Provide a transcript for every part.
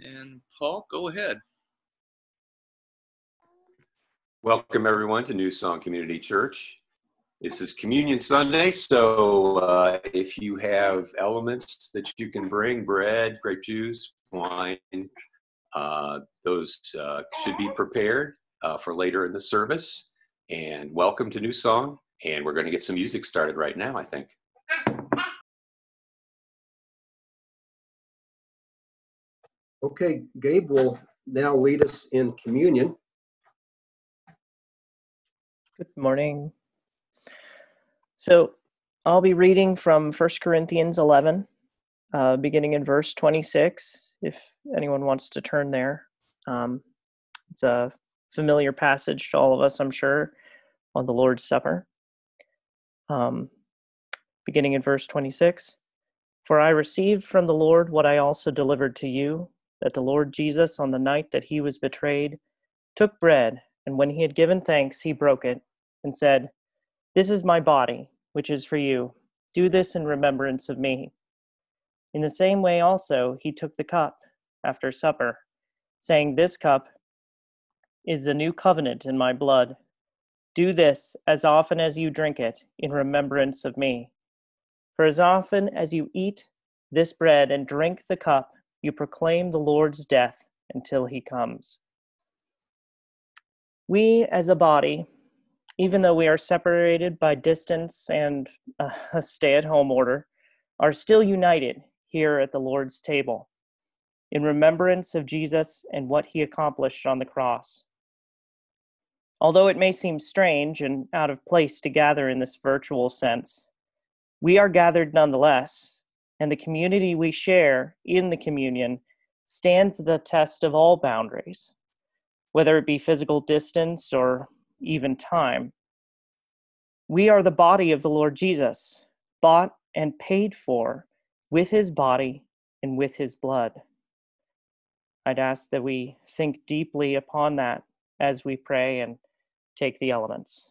And Paul, go ahead. Welcome everyone to New Song Community Church. This is Communion Sunday, so if you have elements that you can bring, bread, grape juice, wine, those should be prepared for later in the service. And welcome to New Song, and we're going to get some music started right now, I think. Okay, Gabe will now lead us in communion. Good morning. So I'll be reading from 1 Corinthians 11, beginning in verse 26, if anyone wants to turn there. It's a familiar passage to all of us, I'm sure, on the Lord's Supper. Beginning in verse 26, "For I received from the Lord what I also delivered to you, that the Lord Jesus, on the night that he was betrayed, took bread, and when he had given thanks, he broke it, and said, 'This is my body, which is for you. Do this in remembrance of me.' In the same way also he took the cup after supper, saying, 'This cup is the new covenant in my blood. Do this as often as you drink it in remembrance of me. For as often as you eat this bread and drink the cup, you proclaim the Lord's death until he comes.'" We as a body, even though we are separated by distance and a stay-at-home order, are still united here at the Lord's table in remembrance of Jesus and what he accomplished on the cross. Although it may seem strange and out of place to gather in this virtual sense, we are gathered nonetheless, and the community we share in the communion stands the test of all boundaries, whether it be physical distance or even time. We are the body of the Lord Jesus, bought and paid for with his body and with his blood. I'd ask that we think deeply upon that as we pray and take the elements.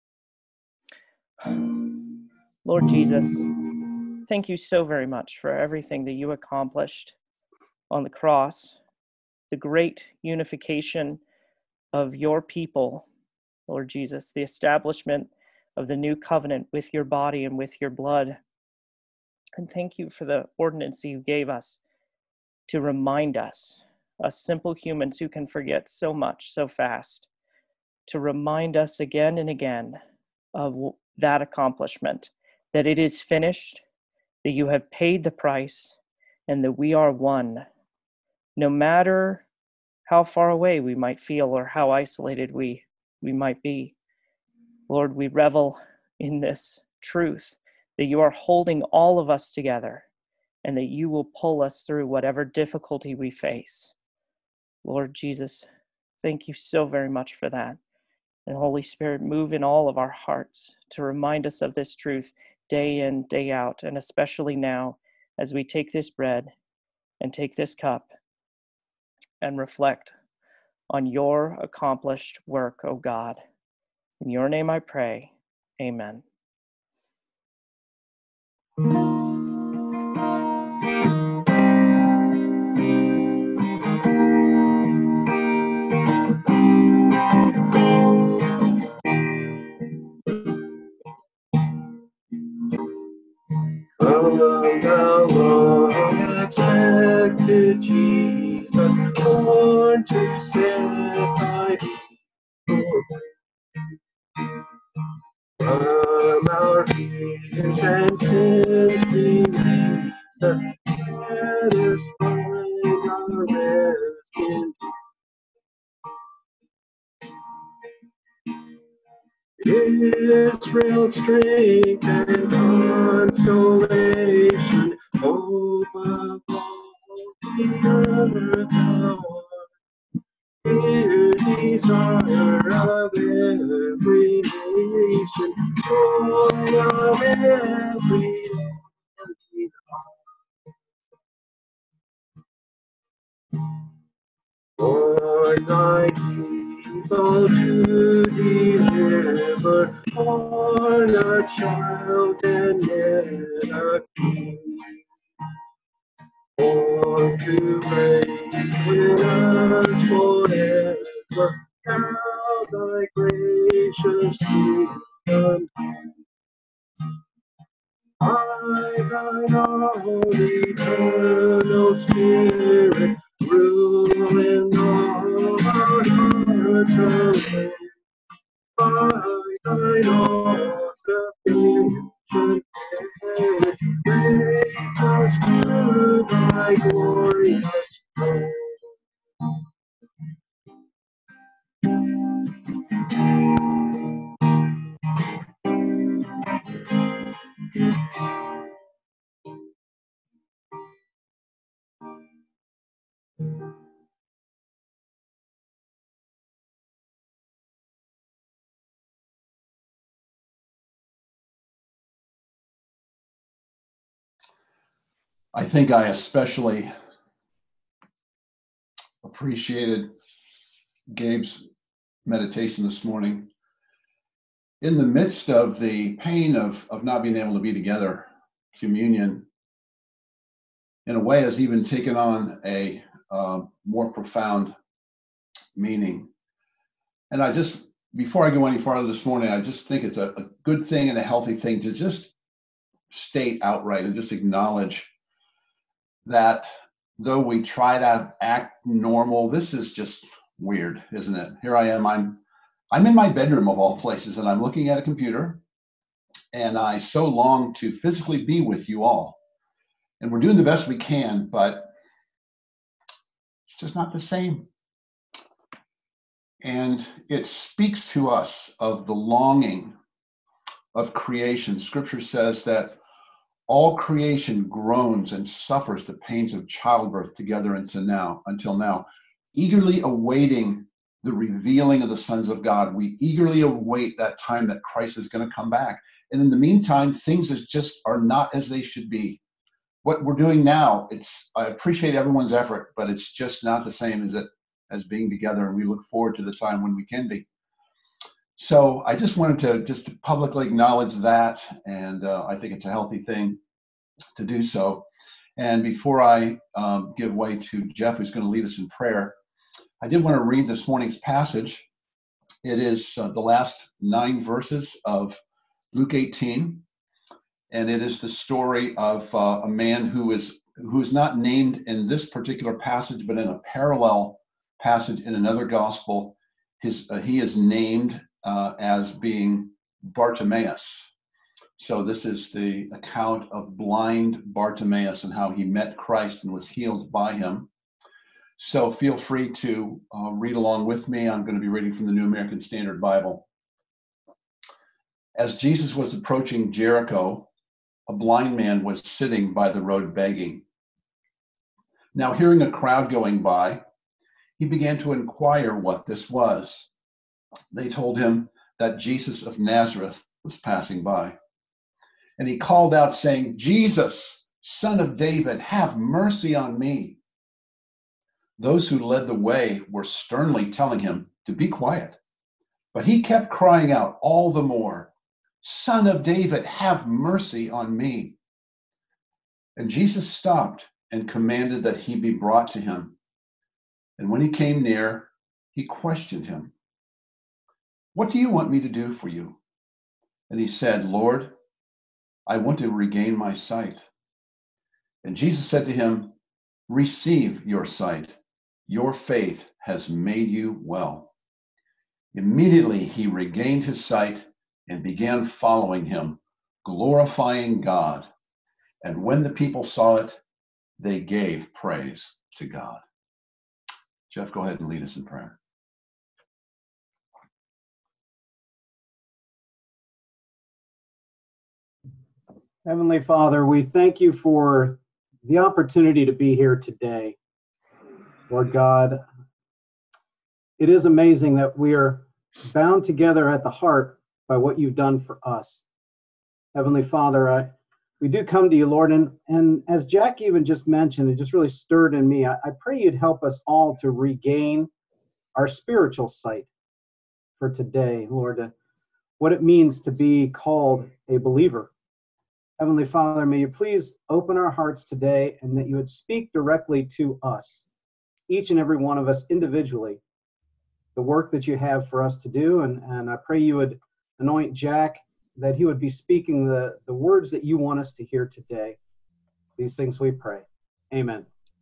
Lord Jesus, thank you so very much for everything that you accomplished on the cross, the great unification of your people, Lord Jesus, the establishment of the new covenant with your body and with your blood. And thank you for the ordinance you gave us to remind us simple humans who can forget so much so fast, to remind us again and again of that accomplishment, that it is finished, that you have paid the price, and that we are one. No matter how far away we might feel or how isolated we might be, Lord, we revel in this truth that you are holding all of us together and that you will pull us through whatever difficulty we face. Lord Jesus, thank you so very much for that. And Holy Spirit, move in all of our hearts to remind us of this truth day in, day out, and especially now as we take this bread and take this cup and reflect on your accomplished work, O God. In your name I pray, amen. Come along, expected Jesus, born to set thy people free. From our fears and sins release us, let us find our rest in Israel's strength and consolation, hope of all the earth thou art. Dear desire of every nation, joy of every heart. For thy people to deliver, born a child and yet a king. For to reign with us forever. Now thy gracious kingdom, by thine own eternal Spirit, rule in all our hearts alone. By thine own sufficient merit, raise us to thy glorious throne. I think I especially appreciated Gabe's meditation this morning. In the midst of the pain of not being able to be together, communion, in a way, has even taken on a more profound meaning. And I just, before I go any farther this morning, I just think it's a good thing and a healthy thing to just state outright and just acknowledge that though we try to act normal, this is just weird, isn't it? Here I am, I'm in my bedroom of all places, and I'm looking at a computer, and I so long to physically be with you all. And we're doing the best we can, but it's just not the same. And it speaks to us of the longing of creation. Scripture says that all creation groans and suffers the pains of childbirth together until now, eagerly awaiting the revealing of the sons of God. We eagerly await that time that Christ is going to come back. And in the meantime, things just are not as they should be. What we're doing now, I appreciate everyone's effort, but it's just not the same as being together. And we look forward to the time when we can be. So I just wanted to just publicly acknowledge that, and I think it's a healthy thing to do so. And before I give way to Jeff, who's going to lead us in prayer, I did want to read this morning's passage. It is the last 9 verses of Luke 18, and it is the story of a man who is not named in this particular passage, but in a parallel passage in another gospel. He is named as being Bartimaeus. So this is the account of blind Bartimaeus and how he met Christ and was healed by him. So feel free to read along with me. I'm going to be reading from the New American Standard Bible. As Jesus was approaching Jericho, a blind man was sitting by the road begging. Now, hearing a crowd going by, he began to inquire what this was. They told him that Jesus of Nazareth was passing by. And he called out, saying, "Jesus, Son of David, have mercy on me." Those who led the way were sternly telling him to be quiet. But he kept crying out all the more, "Son of David, have mercy on me." And Jesus stopped and commanded that he be brought to him. And when he came near, he questioned him, "What do you want me to do for you?" And he said, "Lord, I want to regain my sight." And Jesus said to him, "Receive your sight. Your faith has made you well." Immediately he regained his sight and began following him, glorifying God. And when the people saw it, they gave praise to God. Jeff, go ahead and lead us in prayer. Heavenly Father, we thank you for the opportunity to be here today. Lord God, it is amazing that we are bound together at the heart by what you've done for us. Heavenly Father, we do come to you, Lord, and as Jack even just mentioned, it just really stirred in me. I pray you'd help us all to regain our spiritual sight for today, Lord, what it means to be called a believer. Heavenly Father, may you please open our hearts today and that you would speak directly to us, each and every one of us individually, the work that you have for us to do. And I pray you would anoint Jack, that he would be speaking the words that you want us to hear today. These things we pray. Amen.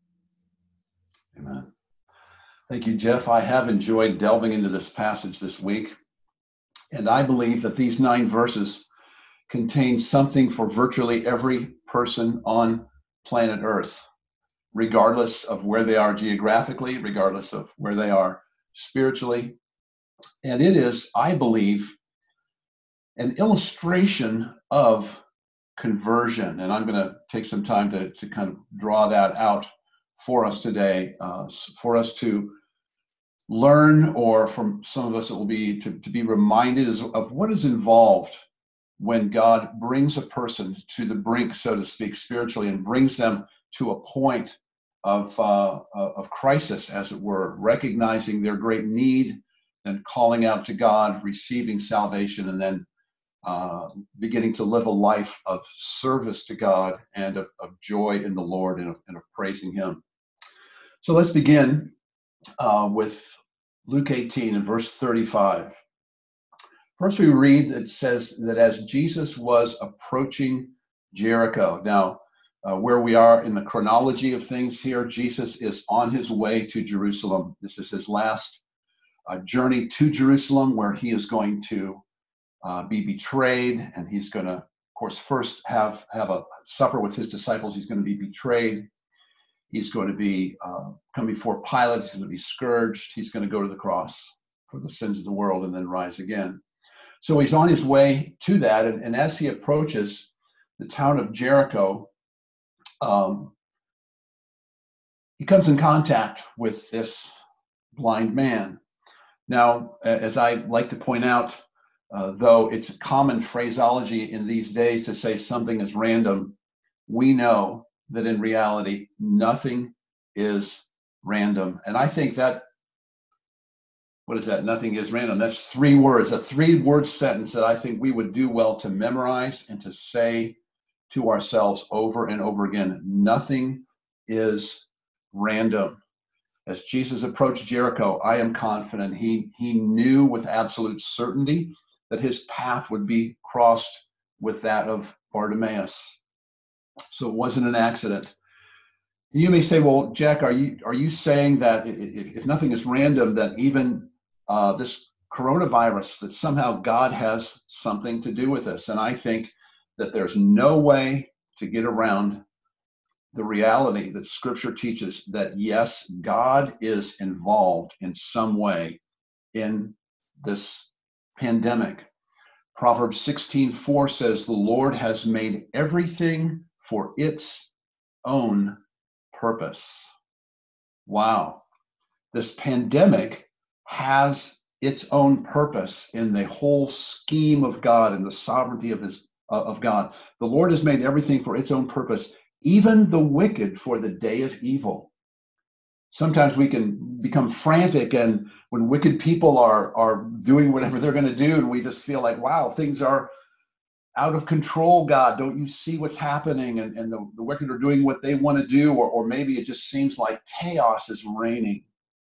Amen. Thank you, Jeff. I have enjoyed delving into this passage this week, and I believe that these 9 verses contain something for virtually every person on planet Earth, regardless of where they are geographically, regardless of where they are spiritually. And it is, I believe, an illustration of conversion. And I'm going to take some time to kind of draw that out for us today, for us to learn, or from some of us it will be to be reminded of what is involved when God brings a person to the brink, so to speak, spiritually, and brings them to a point of crisis, as it were, recognizing their great need and calling out to God, receiving salvation, and then beginning to live a life of service to God and of joy in the Lord and of praising Him. So let's begin with Luke 18 and verse 35. First, we read that it says that as Jesus was approaching Jericho. Now, where we are in the chronology of things here, Jesus is on his way to Jerusalem. This is his last journey to Jerusalem, where he is going to be betrayed, and he's going to, of course, first have a supper with his disciples. He's going to be betrayed. He's going to be come before Pilate. He's going to be scourged. He's going to go to the cross for the sins of the world and then rise again. So he's on his way to that, and as he approaches the town of Jericho, he comes in contact with this blind man. Now, as I like to point out, though it's a common phraseology in these days to say something is random, we know that in reality, nothing is random. And I think that, what is that? Nothing is random. That's 3 words, a 3-word sentence that I think we would do well to memorize and to say to ourselves over and over again. Nothing is random. As Jesus approached Jericho, I am confident he knew with absolute certainty that his path would be crossed with that of Bartimaeus. So it wasn't an accident. You may say, well, Jack, are you saying that if nothing is random, that even this coronavirus, that somehow God has something to do with this? And I think that there's no way to get around the reality that Scripture teaches that, yes, God is involved in some way in this pandemic. Proverbs 16:4 says, the Lord has made everything for its own purpose. Wow. This pandemic has its own purpose in the whole scheme of God and the sovereignty of God. The Lord has made everything for its own purpose, even the wicked for the day of evil. Sometimes we can become frantic, and when wicked people are doing whatever they're going to do, and we just feel like, wow, things are out of control, God. Don't you see what's happening? And the wicked are doing what they want to do, or maybe it just seems like chaos is reigning.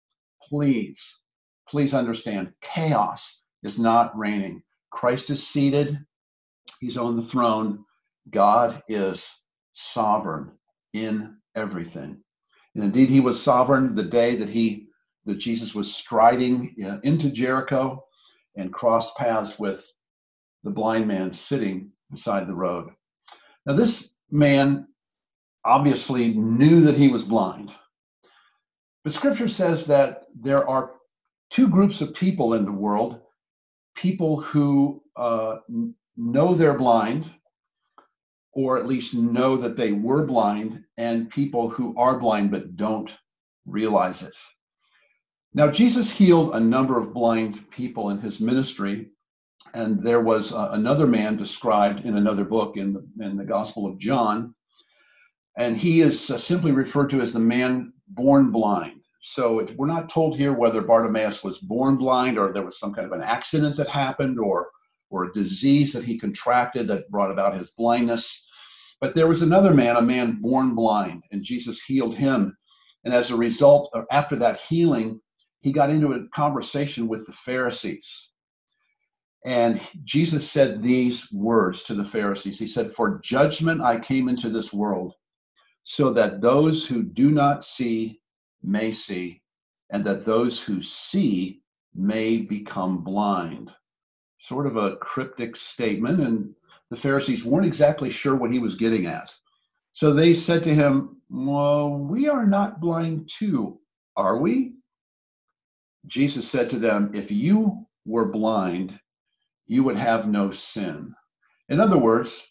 Please understand, chaos is not reigning. Christ is seated. He's on the throne. God is sovereign in everything. And indeed, he was sovereign the day that Jesus was striding into Jericho and crossed paths with the blind man sitting beside the road. Now, this man obviously knew that he was blind. But Scripture says that there are 2 groups of people in the world: people who know they're blind, or at least know that they were blind, and people who are blind but don't realize it. Now, Jesus healed a number of blind people in his ministry, and there was another man described in another book in the Gospel of John, and he is simply referred to as the man born blind. So we're not told here whether Bartimaeus was born blind, or there was some kind of an accident that happened, or a disease that he contracted that brought about his blindness. But there was another man, a man born blind, and Jesus healed him. And as a result, after that healing, he got into a conversation with the Pharisees. And Jesus said these words to the Pharisees. He said, "For judgment I came into this world, so that those who do not see may see, and that those who see may become blind." Sort of a cryptic statement, and the Pharisees weren't exactly sure what he was getting at. So they said to him, "Well, we are not blind too, are we?" Jesus said to them, "If you were blind, you would have no sin." In other words,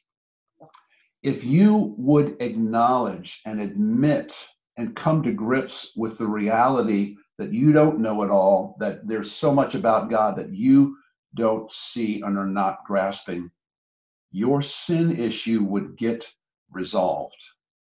if you would acknowledge and admit and come to grips with the reality that you don't know it all, that there's so much about God that you don't see and are not grasping, your sin issue would get resolved.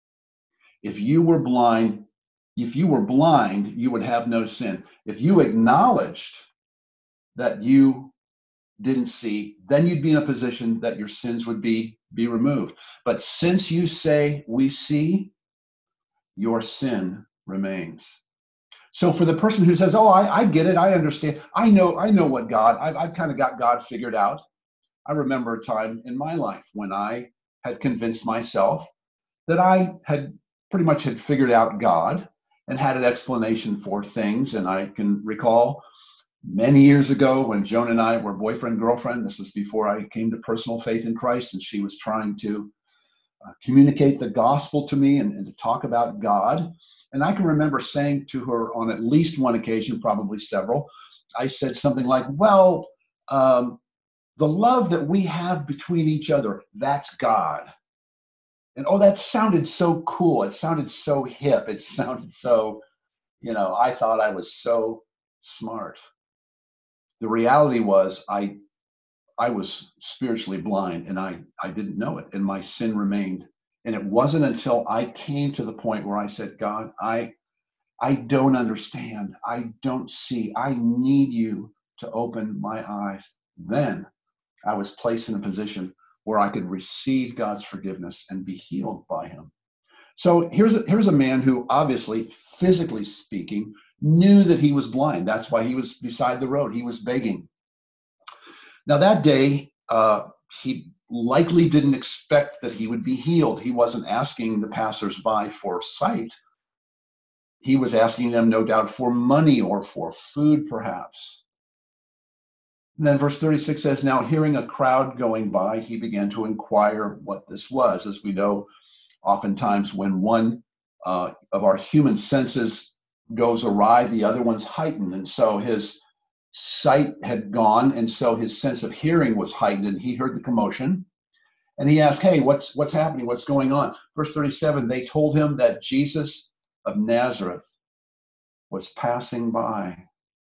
If you were blind, you would have no sin. If you acknowledged that you didn't see, then you'd be in a position that your sins would be removed. But since you say we see, your sin remains. So for the person who says, "Oh, I get it, I understand, I know what God, I've kind of got God figured out." I remember a time in my life when I had convinced myself that I had pretty much had figured out God and had an explanation for things. And I can recall many years ago when Joan and I were boyfriend, girlfriend. This is before I came to personal faith in Christ, and she was trying to communicate the gospel to me and to talk about God. And I can remember saying to her on at least one occasion, probably several, I said something like, "Well, the love that we have between each other, that's God." And oh, that sounded so cool. It sounded so hip. It sounded so, I thought I was so smart. The reality was I was spiritually blind, and I didn't know it, and my sin remained. And it wasn't until I came to the point where I said, "God, I don't understand. I don't see. I need you to open my eyes." Then I was placed in a position where I could receive God's forgiveness and be healed by him. So here's a man who obviously, physically speaking, knew that he was blind. That's why he was beside the road. He was begging. Now that day, he likely didn't expect that he would be healed. He wasn't asking the passersby for sight. He was asking them, no doubt, for money or for food, perhaps. And then verse 36 says, "Now hearing a crowd going by, he began to inquire what this was." As we know, oftentimes when one of our human senses goes awry, the other one's heightened. And so his sight had gone, and so his sense of hearing was heightened, and he heard the commotion. And he asked, "Hey, what's happening? What's going on?" Verse 37, they told him that Jesus of Nazareth was passing by.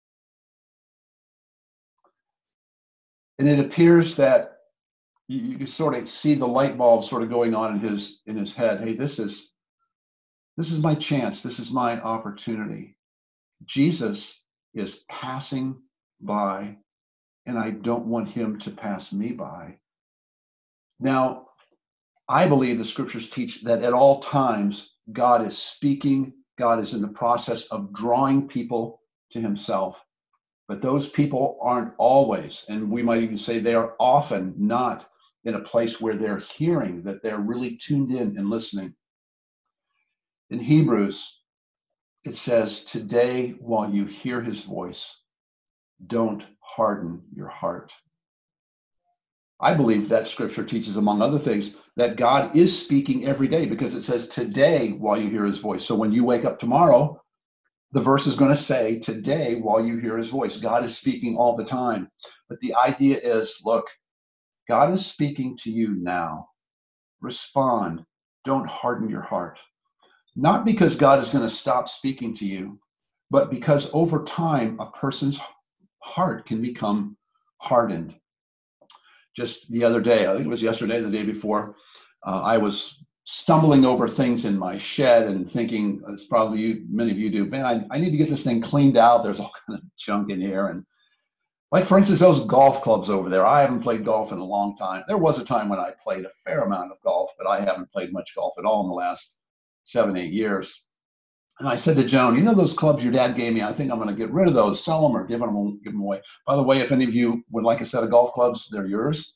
And it appears that you can sort of see the light bulb sort of going on in his head. Hey, this is my chance. This is my opportunity. Jesus is passing by, and I don't want him to pass me by. Now, I believe the scriptures teach that at all times, God is speaking. God is in the process of drawing people to himself. But those people aren't always, and we might even say they are often not in a place where they're hearing, that they're really tuned in and listening. In Hebrews, it says, "Today, while you hear his voice, don't harden your heart." I believe that scripture teaches, among other things, that God is speaking every day, because it says, "Today, while you hear his voice." So when you wake up tomorrow, the verse is going to say, "Today, while you hear his voice." God is speaking all the time. But the idea is, look, God is speaking to you now. Respond. Don't harden your heart. Not because God is going to stop speaking to you, but because over time, a person's heart can become hardened. Just the other day, I think it was yesterday, the day before, I was stumbling over things in my shed and thinking, it's probably many of you do, man, I need to get this thing cleaned out. There's all kind of junk in here. And Like, for instance, those golf clubs over there. I haven't played golf in a long time. There was a time when I played a fair amount of golf, but I haven't played much golf at all in the last 7, 8 years. And I said to Joan, you know those clubs your dad gave me? I think I'm going to get rid of those, sell them, or give them away. By the way, if any of you would like a set of golf clubs, they're yours.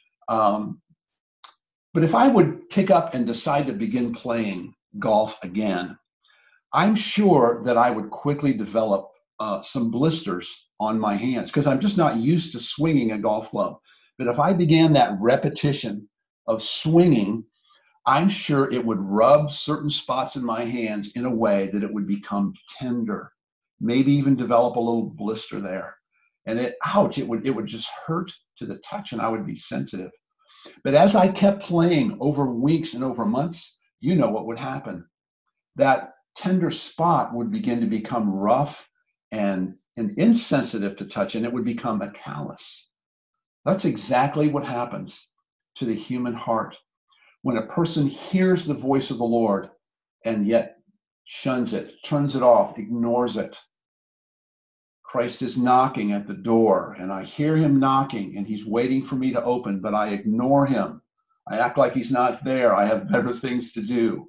But if I would pick up and decide to begin playing golf again, I'm sure that I would quickly develop some blisters on my hands because I'm just not used to swinging a golf club. But if I began that repetition of swinging, I'm sure it would rub certain spots in my hands in a way that it would become tender, maybe even develop a little blister there. And it would just hurt to the touch, and I would be sensitive. But as I kept playing over weeks and over months, you know what would happen. That tender spot would begin to become rough and insensitive to touch, and it would become a callus. That's exactly what happens to the human heart when a person hears the voice of the Lord and yet shuns it, turns it off, ignores it. Christ is knocking at the door, and I hear him knocking, and he's waiting for me to open, but I ignore him. I act like he's not there. I have better things to do.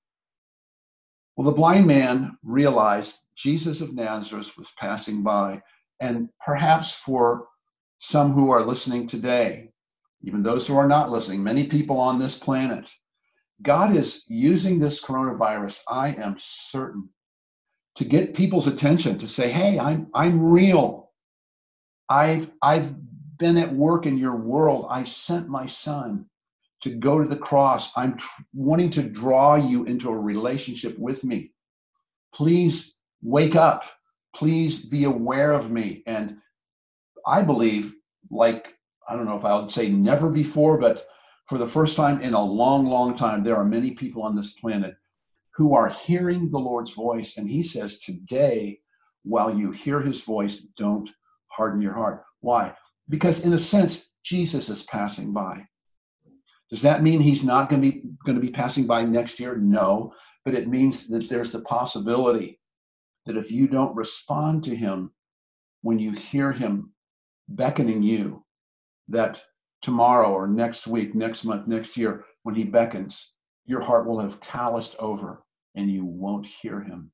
Well, the blind man realized Jesus of Nazareth was passing by, and perhaps for some who are listening today, even those who are not listening, many people on this planet, God is using this coronavirus, I am certain, to get people's attention, to say, hey, I'm real. I've been at work in your world. I sent my son to go to the cross. I'm wanting to draw you into a relationship with me. Please wake up. Please be aware of me. And I believe, like, I don't know if I would say never before, but for the first time in a long, long time, there are many people on this planet who are hearing the Lord's voice. And he says, today, while you hear his voice, don't harden your heart. Why? Because in a sense, Jesus is passing by. Does that mean he's not going to be passing by next year? No, but it means that there's the possibility that if you don't respond to him when you hear him beckoning you, that tomorrow or next week, next month, next year, when he beckons, your heart will have calloused over and you won't hear him.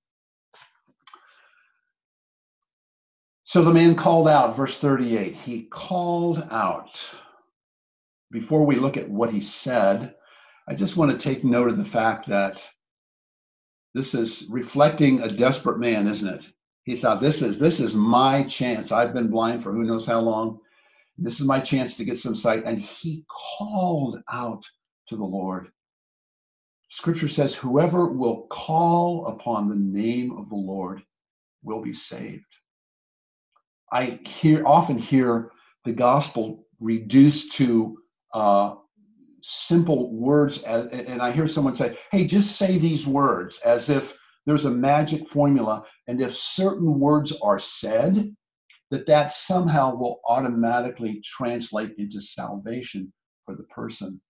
So the man called out, verse 38, he called out. Before we look at what he said, I just want to take note of the fact that this is reflecting a desperate man, isn't it? He thought, this is my chance. I've been blind for who knows how long. This is my chance to get some sight. And he called out to the Lord. Scripture says, whoever will call upon the name of the Lord will be saved. I often hear the gospel reduced to simple words, and I hear someone say, hey, just say these words, as if there's a magic formula, and if certain words are said, that somehow will automatically translate into salvation for the person.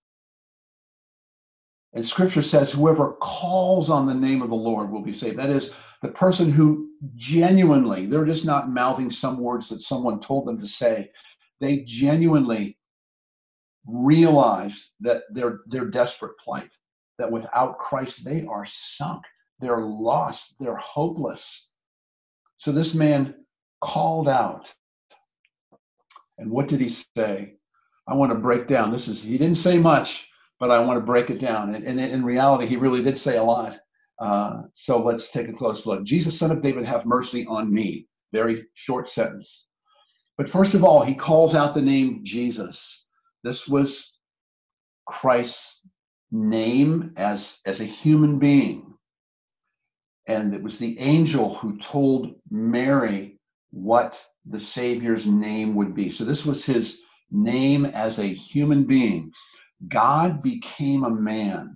And scripture says, whoever calls on the name of the Lord will be saved. That is, the person who genuinely, they're just not mouthing some words that someone told them to say. They genuinely realize that their desperate plight, that without Christ, they are sunk, they're lost, they're hopeless. So this man called out. And what did he say? I want to break down. He didn't say much, but I want to break it down. And in reality, he really did say a lot. So let's take a close look. Jesus, Son of David, have mercy on me. Very short sentence. But first of all, he calls out the name Jesus. This was Christ's name as a human being. And it was the angel who told Mary what the Savior's name would be. So this was his name as a human being. God became a man.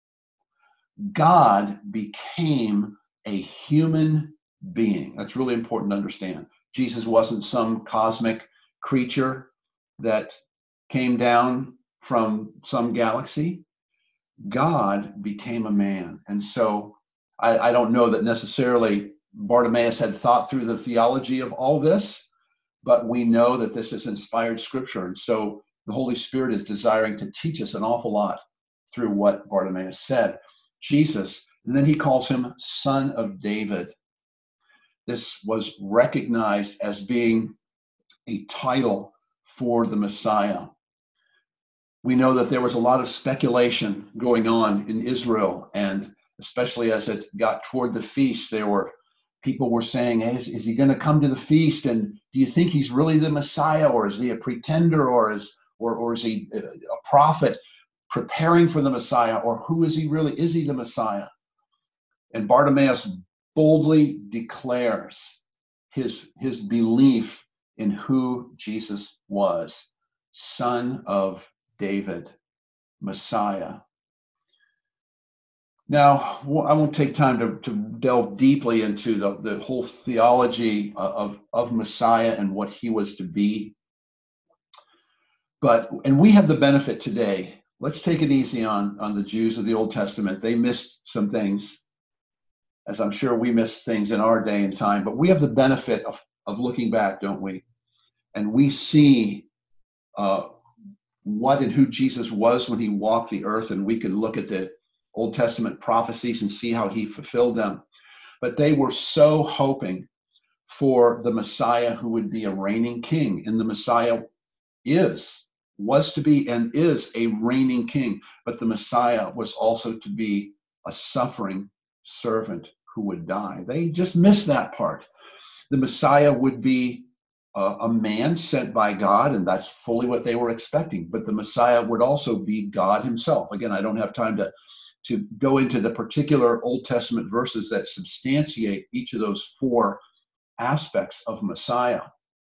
God became a human being. That's really important to understand. Jesus wasn't some cosmic creature that came down from some galaxy. God became a man. And so I don't know that necessarily Bartimaeus had thought through the theology of all this, but we know that this is inspired scripture. And so the Holy Spirit is desiring to teach us an awful lot through what Bartimaeus said. Jesus, and then he calls him Son of David. This was recognized as being a title for the Messiah. We know that there was a lot of speculation going on in Israel, and especially as it got toward the feast, people were saying, hey, is he going to come to the feast? And do you think he's really the Messiah, or is he a pretender, or is he a prophet preparing for the Messiah, or who is he really? Is he the Messiah? And Bartimaeus boldly declares his belief in who Jesus was, Son of David, Messiah. Now, I won't take time to delve deeply into the whole theology of Messiah and what he was to be. And we have the benefit today. Let's take it easy on the Jews of the Old Testament. They missed some things, as I'm sure we missed things in our day and time, but we have the benefit of looking back, don't we? And we see what and who Jesus was when he walked the earth, and we can look at the Old Testament prophecies and see how he fulfilled them. But they were so hoping for the Messiah who would be a reigning king, and the Messiah was to be and is a reigning king, but the Messiah was also to be a suffering servant who would die. They just missed that part. The Messiah would be a man sent by God, and that's fully what they were expecting. But the Messiah would also be God himself. Again, I don't have time to go into the particular Old Testament verses that substantiate each of those four aspects of Messiah.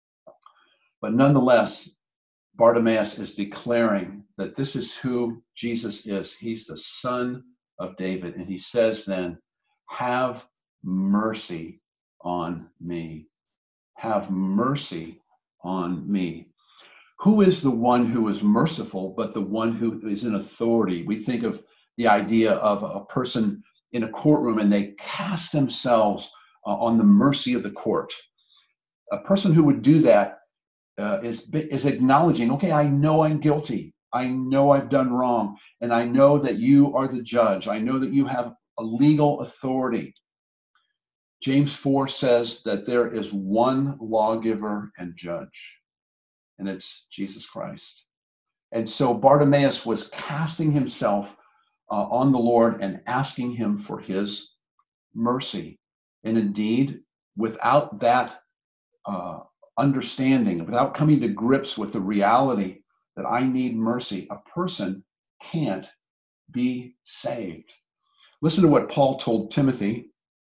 But nonetheless, Bartimaeus is declaring that this is who Jesus is. He's the Son of David. And he says then, have mercy on me. Have mercy on me. Who is the one who is merciful, but the one who is in authority? We think of the idea of a person in a courtroom and they cast themselves on the mercy of the court. A person who would do that is acknowledging, okay, I know I'm guilty. I know I've done wrong. And I know that you are the judge. I know that you have a legal authority. James 4 says that there is one lawgiver and judge, and it's Jesus Christ. And so Bartimaeus was casting himself on the Lord and asking him for his mercy. And indeed, without that understanding, without coming to grips with the reality that I need mercy, a person can't be saved. Listen to what Paul told Timothy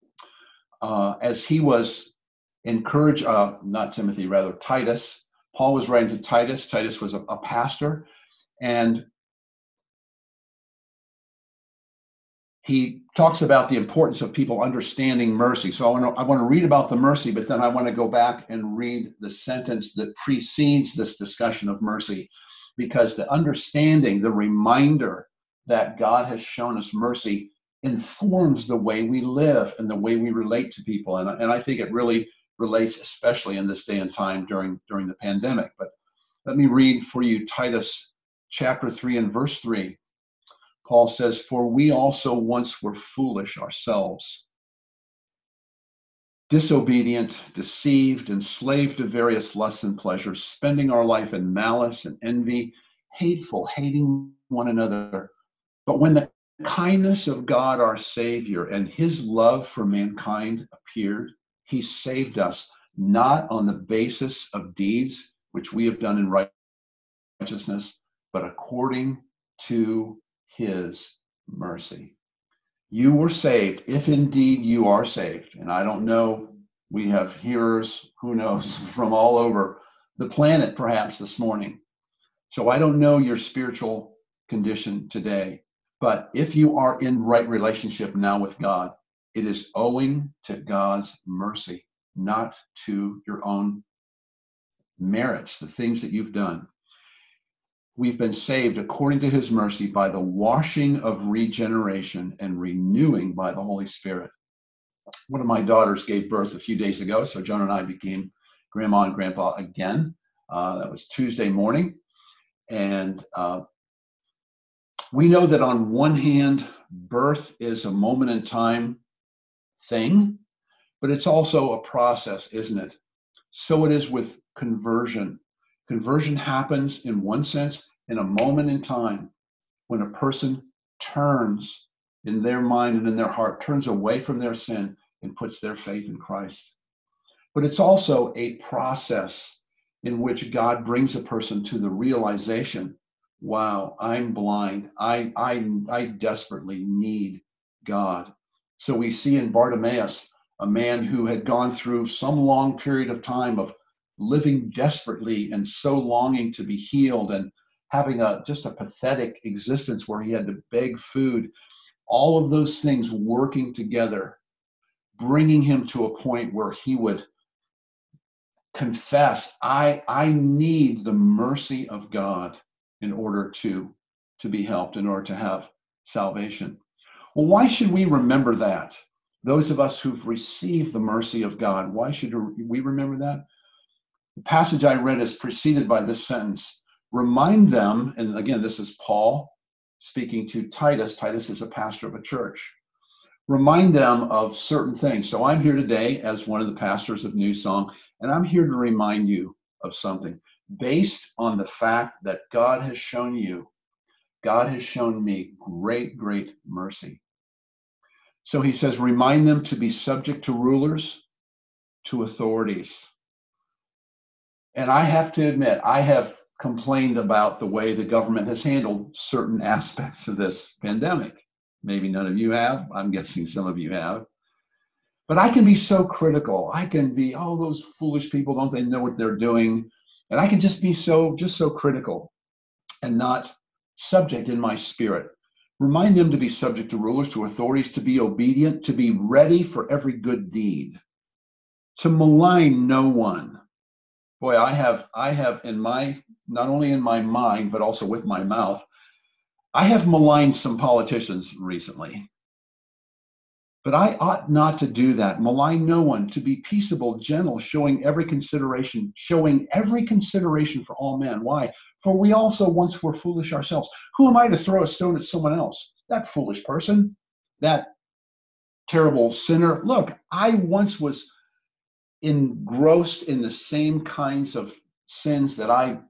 as he was encouraged, not Timothy, rather Titus. Paul was writing to Titus. Titus was a pastor, and he talks about the importance of people understanding mercy. So I want to read about the mercy, but then I want to go back and read the sentence that precedes this discussion of mercy, because the understanding, the reminder that God has shown us mercy informs the way we live and the way we relate to people. And I think it really relates, especially in this day and time during the pandemic. But let me read for you Titus chapter 3 and verse 3. Paul says, for we also once were foolish ourselves, disobedient, deceived, enslaved to various lusts and pleasures, spending our life in malice and envy, hateful, hating one another. But when the kindness of God our Savior and his love for mankind appeared, he saved us, not on the basis of deeds which we have done in righteousness, but according to his mercy. You were saved, if indeed you are saved. And I don't know, we have hearers, who knows, from all over the planet perhaps this morning. So I don't know your spiritual condition today, but if you are in right relationship now with God, it is owing to God's mercy, not to your own merits, the things that you've done. We've been saved according to his mercy by the washing of regeneration and renewing by the Holy Spirit. One of my daughters gave birth a few days ago, so Joan and I became Grandma and Grandpa again. That was Tuesday morning. And we know that on one hand, birth is a moment in time thing, but it's also a process, isn't it? So it is with conversion. Conversion happens in one sense in a moment in time when a person turns in their mind and in their heart, turns away from their sin and puts their faith in Christ. But it's also a process in which God brings a person to the realization, wow, I'm blind. I desperately need God. So we see in Bartimaeus, a man who had gone through some long period of time of living desperately and so longing to be healed and having just a pathetic existence where he had to beg food, all of those things working together, bringing him to a point where he would confess, I need the mercy of God in order to be helped, in order to have salvation. Well, why should we remember that? Those of us who've received the mercy of God, why should we remember that? The passage I read is preceded by this sentence. Remind them, and again, this is Paul speaking to Titus. Titus is a pastor of a church. Remind them of certain things. So I'm here today as one of the pastors of New Song, and I'm here to remind you of something based on the fact that God has shown you, God has shown me great, great mercy. So he says, remind them to be subject to rulers, to authorities. And I have to admit, I have complained about the way the government has handled certain aspects of this pandemic. Maybe none of you have. I'm guessing some of you have. But I can be so critical. I can be, oh, those foolish people, don't they know what they're doing? And I can just be so critical and not subject in my spirit. Remind them to be subject to rulers, to authorities, to be obedient, to be ready for every good deed, to malign no one. Boy, I have in my, not only in my mind, but also with my mouth, I have maligned some politicians recently. But I ought not to do that. Malign no one, to be peaceable, gentle, showing every consideration for all men. Why? For we also once were foolish ourselves. Who am I to throw a stone at someone else? That foolish person, that terrible sinner. Look, I once was engrossed in the same kinds of sins that I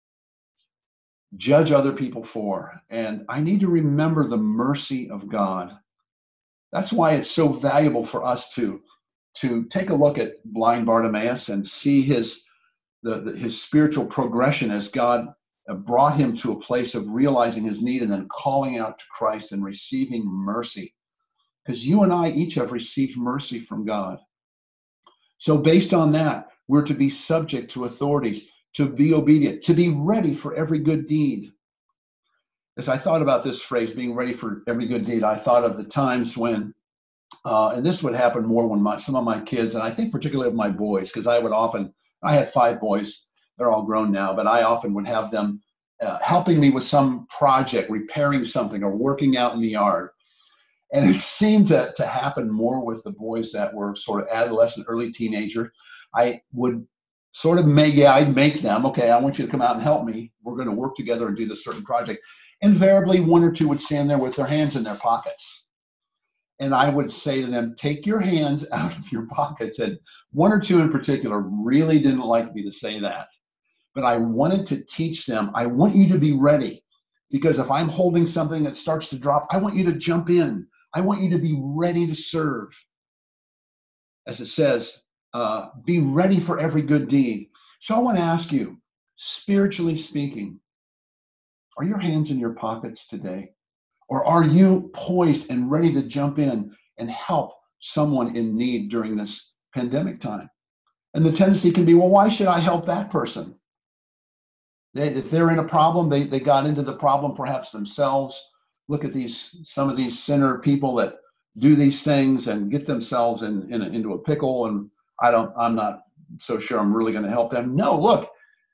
judge other people for. And I need to remember the mercy of God. That's why it's so valuable for us to take a look at blind Bartimaeus and see his spiritual progression as God brought him to a place of realizing his need and then calling out to Christ and receiving mercy. Because you and I each have received mercy from God. So based on that, we're to be subject to authorities, to be obedient, to be ready for every good deed. As I thought about this phrase, being ready for every good deed, I thought of the times when, and this would happen more when some of my kids, and I think particularly of my boys, because I had 5 boys, they're all grown now, but I often would have them helping me with some project, repairing something or working out in the yard. And it seemed to happen more with the boys that were sort of adolescent, early teenager. I would sort of I'd make them, okay, I want you to come out and help me. We're going to work together and do this certain project. Invariably, 1 or 2 would stand there with their hands in their pockets. And I would say to them, take your hands out of your pockets. And 1 or 2 in particular really didn't like me to say that. But I wanted to teach them, I want you to be ready. Because if I'm holding something that starts to drop, I want you to jump in. I want you to be ready to serve. As it says, be ready for every good deed. So I want to ask you, spiritually speaking, are your hands in your pockets today? Or are you poised and ready to jump in and help someone in need during this pandemic time? And the tendency can be, well, why should I help that person? If they're in a problem, they got into the problem perhaps themselves. Look at some of these sinner people that do these things and get themselves into a pickle, and I'm not so sure I'm really going to help them. No, look,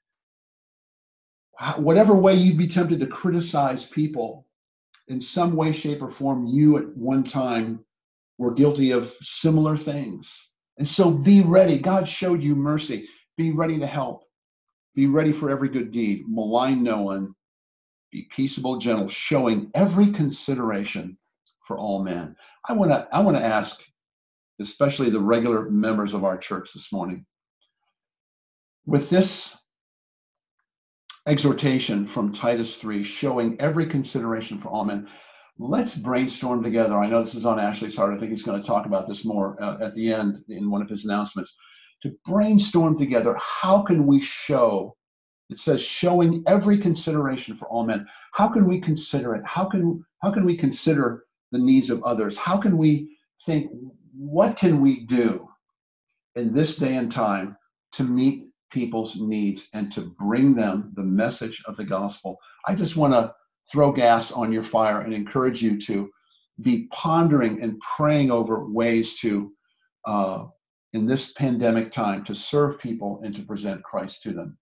whatever way you'd be tempted to criticize people, in some way, shape, or form, you at one time were guilty of similar things. And so be ready. God showed you mercy. Be ready to help. Be ready for every good deed. Malign no one. Be peaceable, gentle, showing every consideration for all men. I want to ask, especially the regular members of our church this morning, with this exhortation from Titus 3, showing every consideration for all men, let's brainstorm together. I know this is on Ashley's heart. I think he's going to talk about this more at the end in one of his announcements. To brainstorm together, how can we show, it says showing every consideration for all men. How can we consider it? How can we consider the needs of others? How can we think, what can we do in this day and time to meet people's needs and to bring them the message of the gospel? I just want to throw gas on your fire and encourage you to be pondering and praying over ways to, in this pandemic time, to serve people and to present Christ to them.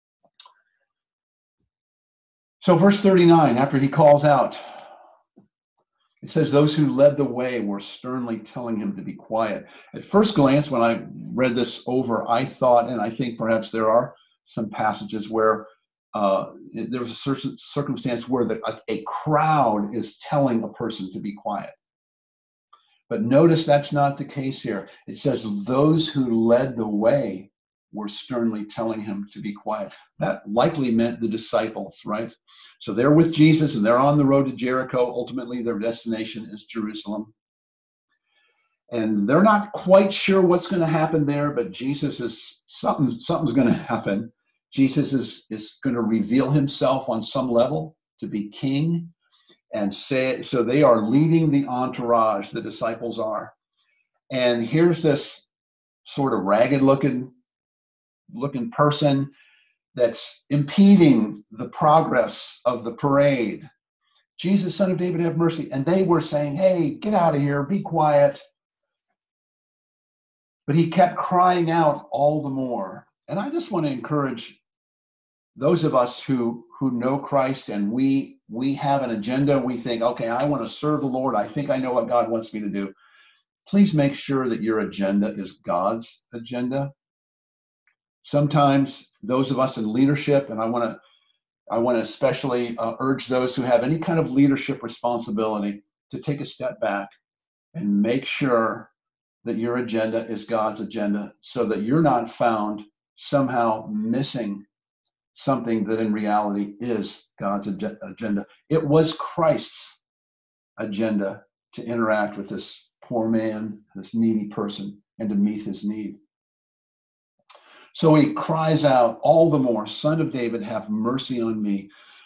So verse 39, after he calls out, it says, those who led the way were sternly telling him to be quiet. At first glance, when I read this over, I thought, and I think perhaps there are some passages where there was a certain circumstance where a crowd is telling a person to be quiet. But notice that's not the case here. It says those who led the way were sternly telling him to be quiet. That likely meant the disciples, right? So they're with Jesus and they're on the road to Jericho. Ultimately, their destination is Jerusalem. And they're not quite sure what's going to happen there, but Jesus is, something's going to happen. Jesus is going to reveal himself on some level to be king. And so they are leading the entourage, the disciples are. And here's this sort of ragged looking person that's impeding the progress of the parade. Jesus, Son of David, have mercy. And they were saying, hey, get out of here, be quiet. But he kept crying out all the more. And I just want to encourage those of us who know Christ and we have an agenda. We think, okay, I want to serve the Lord. I think I know what God wants me to do. Please make sure that your agenda is God's agenda. Sometimes those of us in leadership, and I want to especially urge those who have any kind of leadership responsibility to take a step back and make sure that your agenda is God's agenda, so that you're not found somehow missing something that in reality is God's agenda. It was Christ's agenda to interact with this poor man, this needy person, and to meet his need. So he cries out all the more, Son of David, have mercy on me.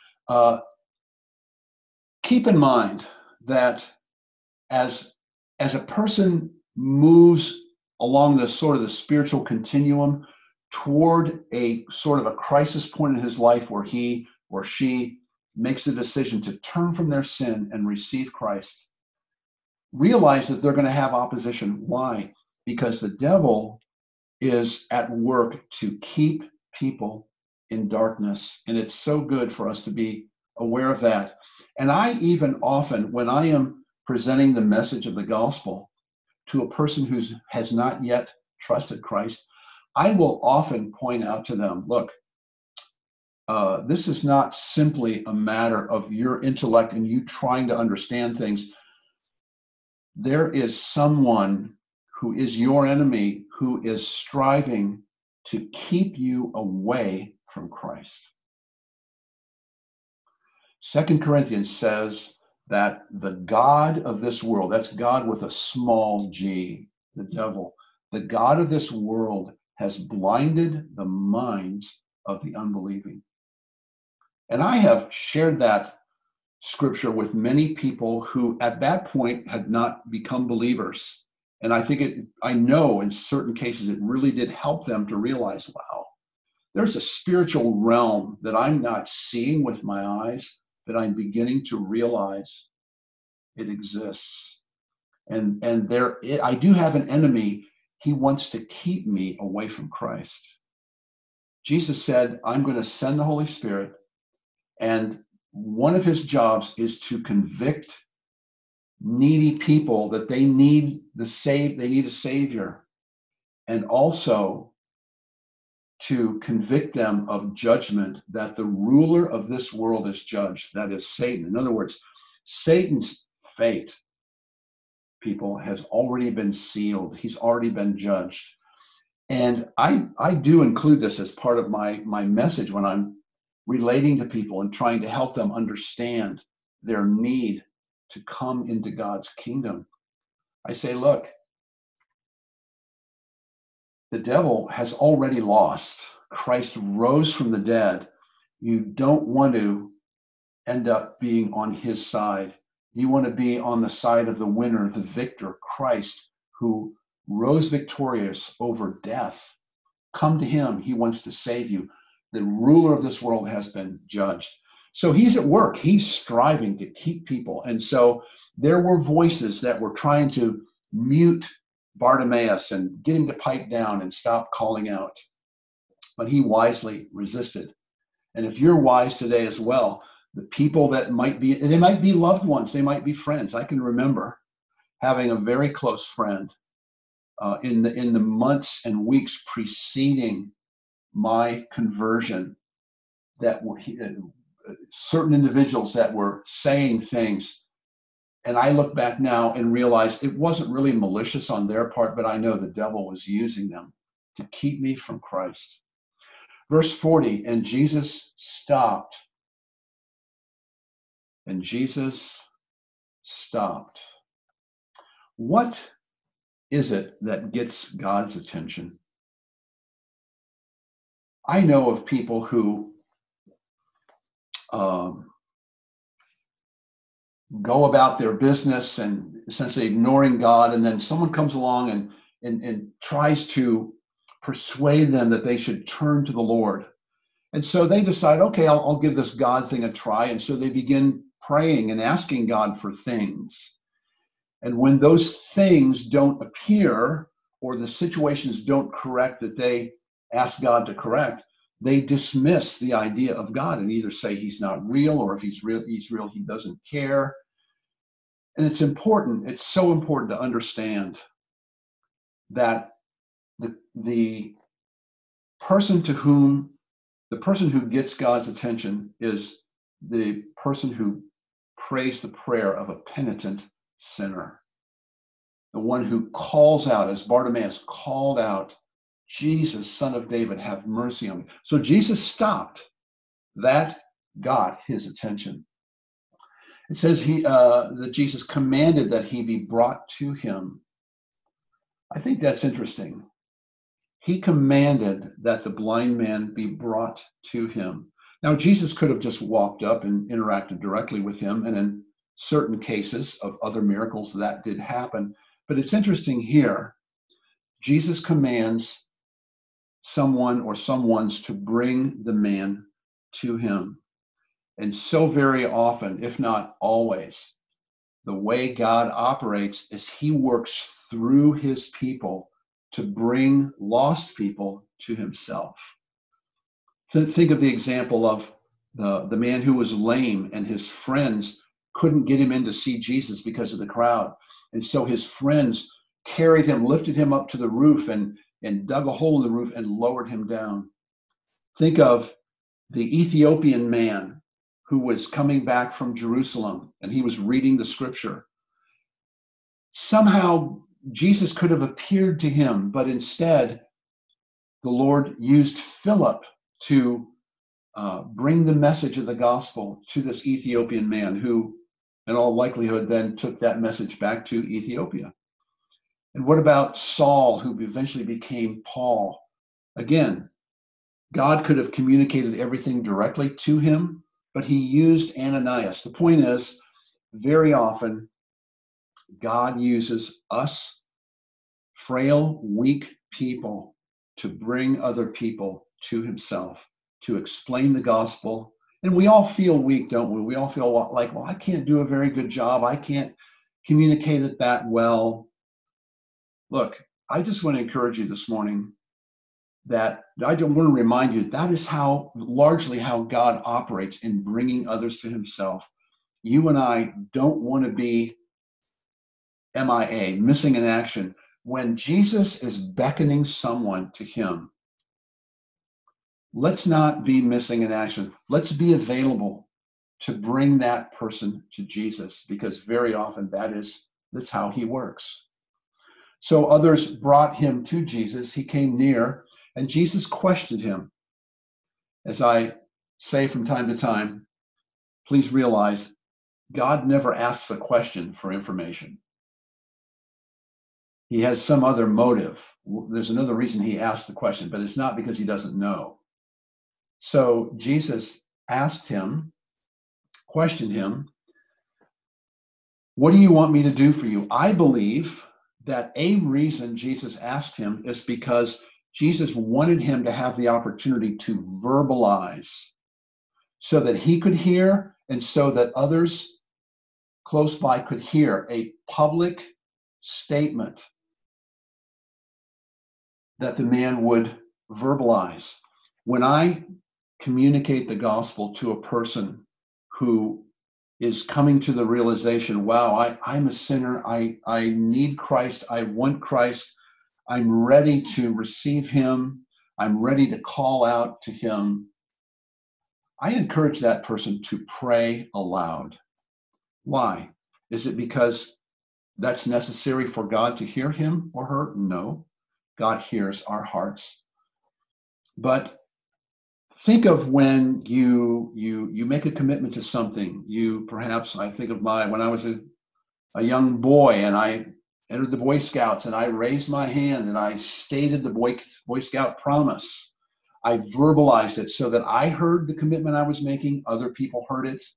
Keep in mind that as a person moves along the sort of the spiritual continuum toward a sort of a crisis point in his life where he or she makes a decision to turn from their sin and receive Christ, realize that they're going to have opposition. Why? Because the devil is at work to keep people in darkness. And it's so good for us to be aware of that. And I even often, when I am presenting the message of the gospel to a person who has not yet trusted Christ, I will often point out to them, look, this is not simply a matter of your intellect and you trying to understand things. There is someone who is your enemy who is striving to keep you away from Christ. 2 Corinthians says that the God of this world, that's God with a small g, the devil, the God of this world has blinded the minds of the unbelieving. And I have shared that scripture with many people who at that point had not become believers. And I know in certain cases it really did help them to realize, wow, there's a spiritual realm that I'm not seeing with my eyes, that I'm beginning to realize it exists. And I do have an enemy. He wants to keep me away from Christ. Jesus said, I'm going to send the Holy Spirit, and one of his jobs is to convict needy people that they need a savior, and also to convict them of judgment, that the ruler of this world is judged, that is Satan. In other words, Satan's fate, people, has already been sealed. He's already been judged. And I do include this as part of my message when I'm relating to people and trying to help them understand their need to come into God's kingdom. I say, look, the devil has already lost. Christ rose from the dead. You don't want to end up being on his side. You want to be on the side of the winner, the victor, Christ, who rose victorious over death. Come to him. He wants to save you. The ruler of this world has been judged. So he's at work. He's striving to keep people. And so there were voices that were trying to mute Bartimaeus and get him to pipe down and stop calling out. But he wisely resisted. And if you're wise today as well, the people that might be, they might be loved ones, they might be friends. I can remember having a very close friend in the months and weeks preceding my conversion, that were certain individuals that were saying things. And I look back now and realize it wasn't really malicious on their part, but I know the devil was using them to keep me from Christ. Verse 40, and Jesus stopped. And Jesus stopped. What is it that gets God's attention? I know of people who go about their business and essentially ignoring God, and then someone comes along and tries to persuade them that they should turn to the Lord. And so they decide, okay, I'll give this God thing a try. And so they begin praying and asking God for things. And when those things don't appear, or the situations don't correct that they ask God to correct, they dismiss the idea of God and either say he's not real, or if he's real, he doesn't care. And it's important, it's so important to understand that the person who gets God's attention is the person who prays the prayer of a penitent sinner. The one who calls out, as Bartimaeus called out, Jesus, Son of David, have mercy on me. So Jesus stopped. That got his attention. It says that Jesus commanded that he be brought to him. I think that's interesting. He commanded that the blind man be brought to him. Now, Jesus could have just walked up and interacted directly with him, and in certain cases of other miracles that did happen. But it's interesting here, Jesus commands someone or someones to bring the man to him. And so very often, if not always, the way God operates is he works through his people to bring lost people to himself. Think of the example of the man who was lame, and his friends couldn't get him in to see Jesus because of the crowd. And so his friends carried him, lifted him up to the roof, and dug a hole in the roof and lowered him down. Think of the Ethiopian man who was coming back from Jerusalem, and he was reading the scripture. Somehow Jesus could have appeared to him, but instead the Lord used Philip to bring the message of the gospel to this Ethiopian man, who in all likelihood then took that message back to Ethiopia. And what about Saul, who eventually became Paul? Again, God could have communicated everything directly to him, but he used Ananias. The point is, very often, God uses us, frail, weak people, to bring other people to himself, to explain the gospel. And we all feel weak, don't we? We all feel like, well, I can't do a very good job. I can't communicate it that well. Look, I just want to encourage you this morning that I don't want to remind you that is largely how God operates in bringing others to himself. You and I don't want to be MIA, missing in action. When Jesus is beckoning someone to him, let's not be missing in action. Let's be available to bring that person to Jesus, because very often that's how he works. So others brought him to Jesus. He came near, and Jesus questioned him. As I say from time to time, please realize God never asks a question for information. He has some other motive. There's another reason he asked the question, but it's not because he doesn't know. So Jesus asked him, questioned him, what do you want me to do for you? I believe that a reason Jesus asked him is because Jesus wanted him to have the opportunity to verbalize so that he could hear and so that others close by could hear a public statement that the man would verbalize. When I communicate the gospel to a person who is coming to the realization, wow, I'm a sinner, I need Christ, I want Christ, I'm ready to receive him, I'm ready to call out to him, I encourage that person to pray aloud. Why? Is it because that's necessary for God to hear him or her? No. God hears our hearts. But think of when you make a commitment to something. I think of when I was a young boy and I entered the Boy Scouts and I raised my hand and I stated the Boy Scout promise. I verbalized it so that I heard the commitment I was making, other people heard it.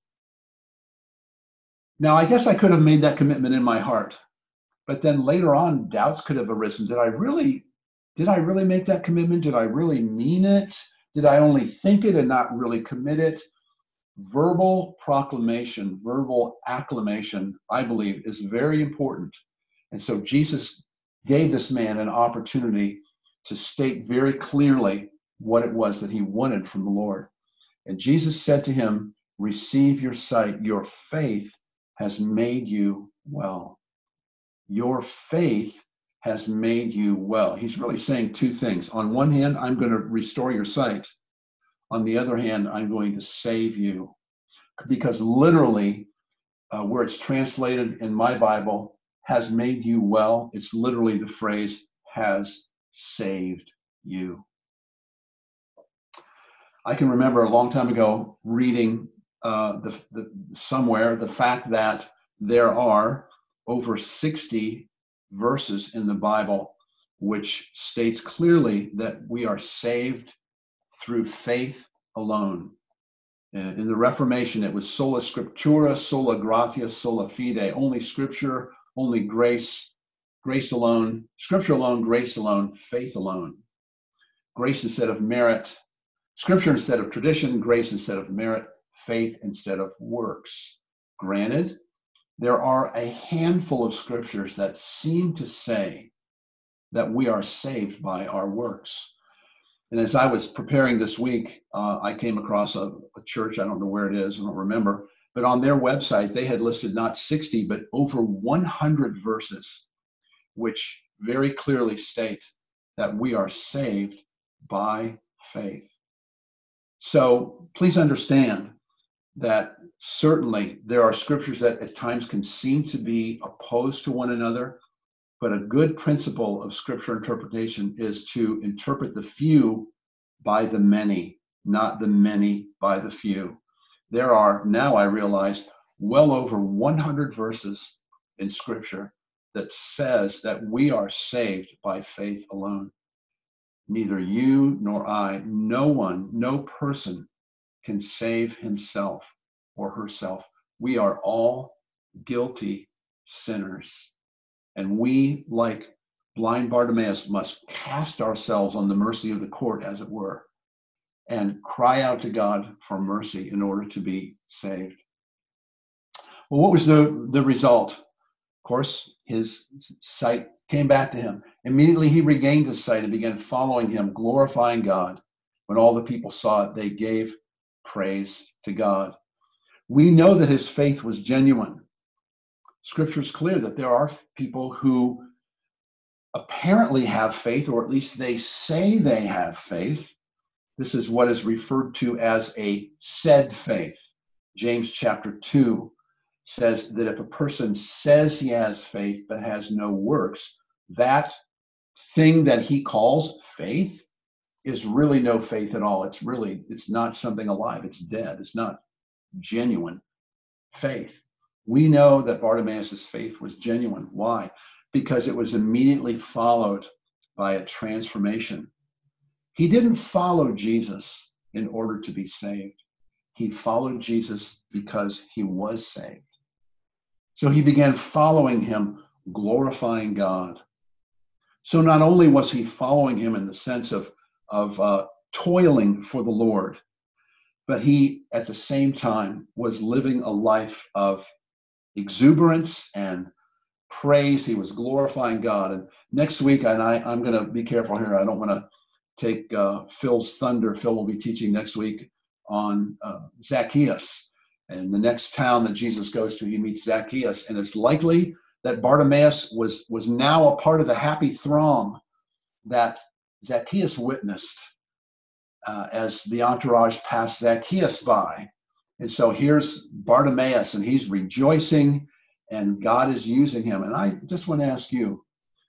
Now, I guess I could have made that commitment in my heart, but then later on, doubts could have arisen. Did I really make that commitment? Did I really mean it? Did I only think it and not really commit it? Verbal proclamation, verbal acclamation, I believe, is very important. And so Jesus gave this man an opportunity to state very clearly what it was that he wanted from the Lord. And Jesus said to him, receive your sight. Your faith has made you well. Your faith has made you well. He's really saying two things. On one hand, I'm going to restore your sight. On the other hand, I'm going to save you. Because literally, where it's translated in my Bible, has made you well, it's literally the phrase has saved you. I can remember a long time ago reading somewhere the fact that there are over 60 verses in the Bible which states clearly that we are saved through faith alone. In the Reformation, it was sola scriptura, sola gratia, sola fide. Only scripture, only grace, grace alone, scripture alone, grace alone, faith alone. Grace instead of merit, scripture instead of tradition, grace instead of merit, faith instead of works. Granted, there are a handful of scriptures that seem to say that we are saved by our works. And as I was preparing this week, I came across a church, I don't know where it is, I don't remember, but on their website, they had listed not 60, but over 100 verses, which very clearly state that we are saved by faith. So please understand that certainly there are scriptures that at times can seem to be opposed to one another, but a good principle of scripture interpretation is to interpret the few by the many, not the many by the few. There are, now I realize, well over 100 verses in scripture that says that we are saved by faith alone. Neither you nor I, no one, no person can save himself or herself. We are all guilty sinners. And we, like blind Bartimaeus, must cast ourselves on the mercy of the court, as it were, and cry out to God for mercy in order to be saved. Well, what was the result? Of course, his sight came back to him. Immediately he regained his sight and began following him, glorifying God. When all the people saw it, they gave praise to God. We know that his faith was genuine. Scripture is clear that there are people who apparently have faith, or at least they say they have faith, This is what is referred to as a said faith. James chapter 2 says that if a person says he has faith but has no works, that thing that he calls faith is really no faith at all. It's not something alive. It's dead. It's not genuine faith. We know that Bartimaeus' faith was genuine. Why? Because it was immediately followed by a transformation. He didn't follow Jesus in order to be saved. He followed Jesus because he was saved. So he began following him, glorifying God. So not only was he following him in the sense of toiling for the Lord, but he at the same time was living a life of exuberance and praise. He was glorifying God. And next week, and I'm going to be careful here. I don't want to take Phil's thunder. Phil will be teaching next week on Zacchaeus. And the next town that Jesus goes to, he meets Zacchaeus. And it's likely that Bartimaeus was now a part of the happy throng that Zacchaeus witnessed as the entourage passed Zacchaeus by. And so here's Bartimaeus, and he's rejoicing, and God is using him. And I just want to ask you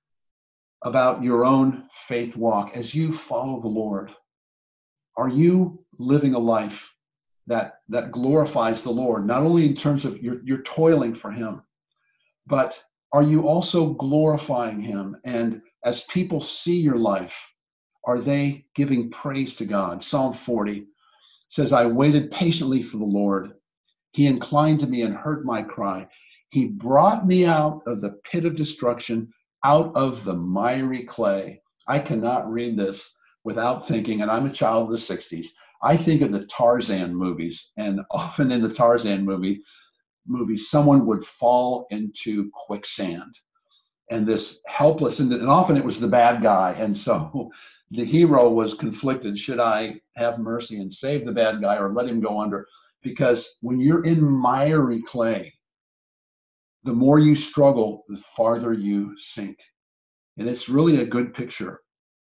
about your own faith walk. As you follow the Lord, are you living a life that glorifies the Lord, not only in terms of you're toiling for him, but are you also glorifying him? And as people see your life, are they giving praise to God? Psalm 40 says, I waited patiently for the Lord. He inclined to me and heard my cry. He brought me out of the pit of destruction, out of the miry clay. I cannot read this without thinking, and I'm a child of the 60s, I think of the Tarzan movies, and often in the Tarzan movies, someone would fall into quicksand. And this helpless, and often it was the bad guy. And so the hero was conflicted. Should I have mercy and save the bad guy or let him go under? Because when you're in miry clay, the more you struggle, the farther you sink. And it's really a good picture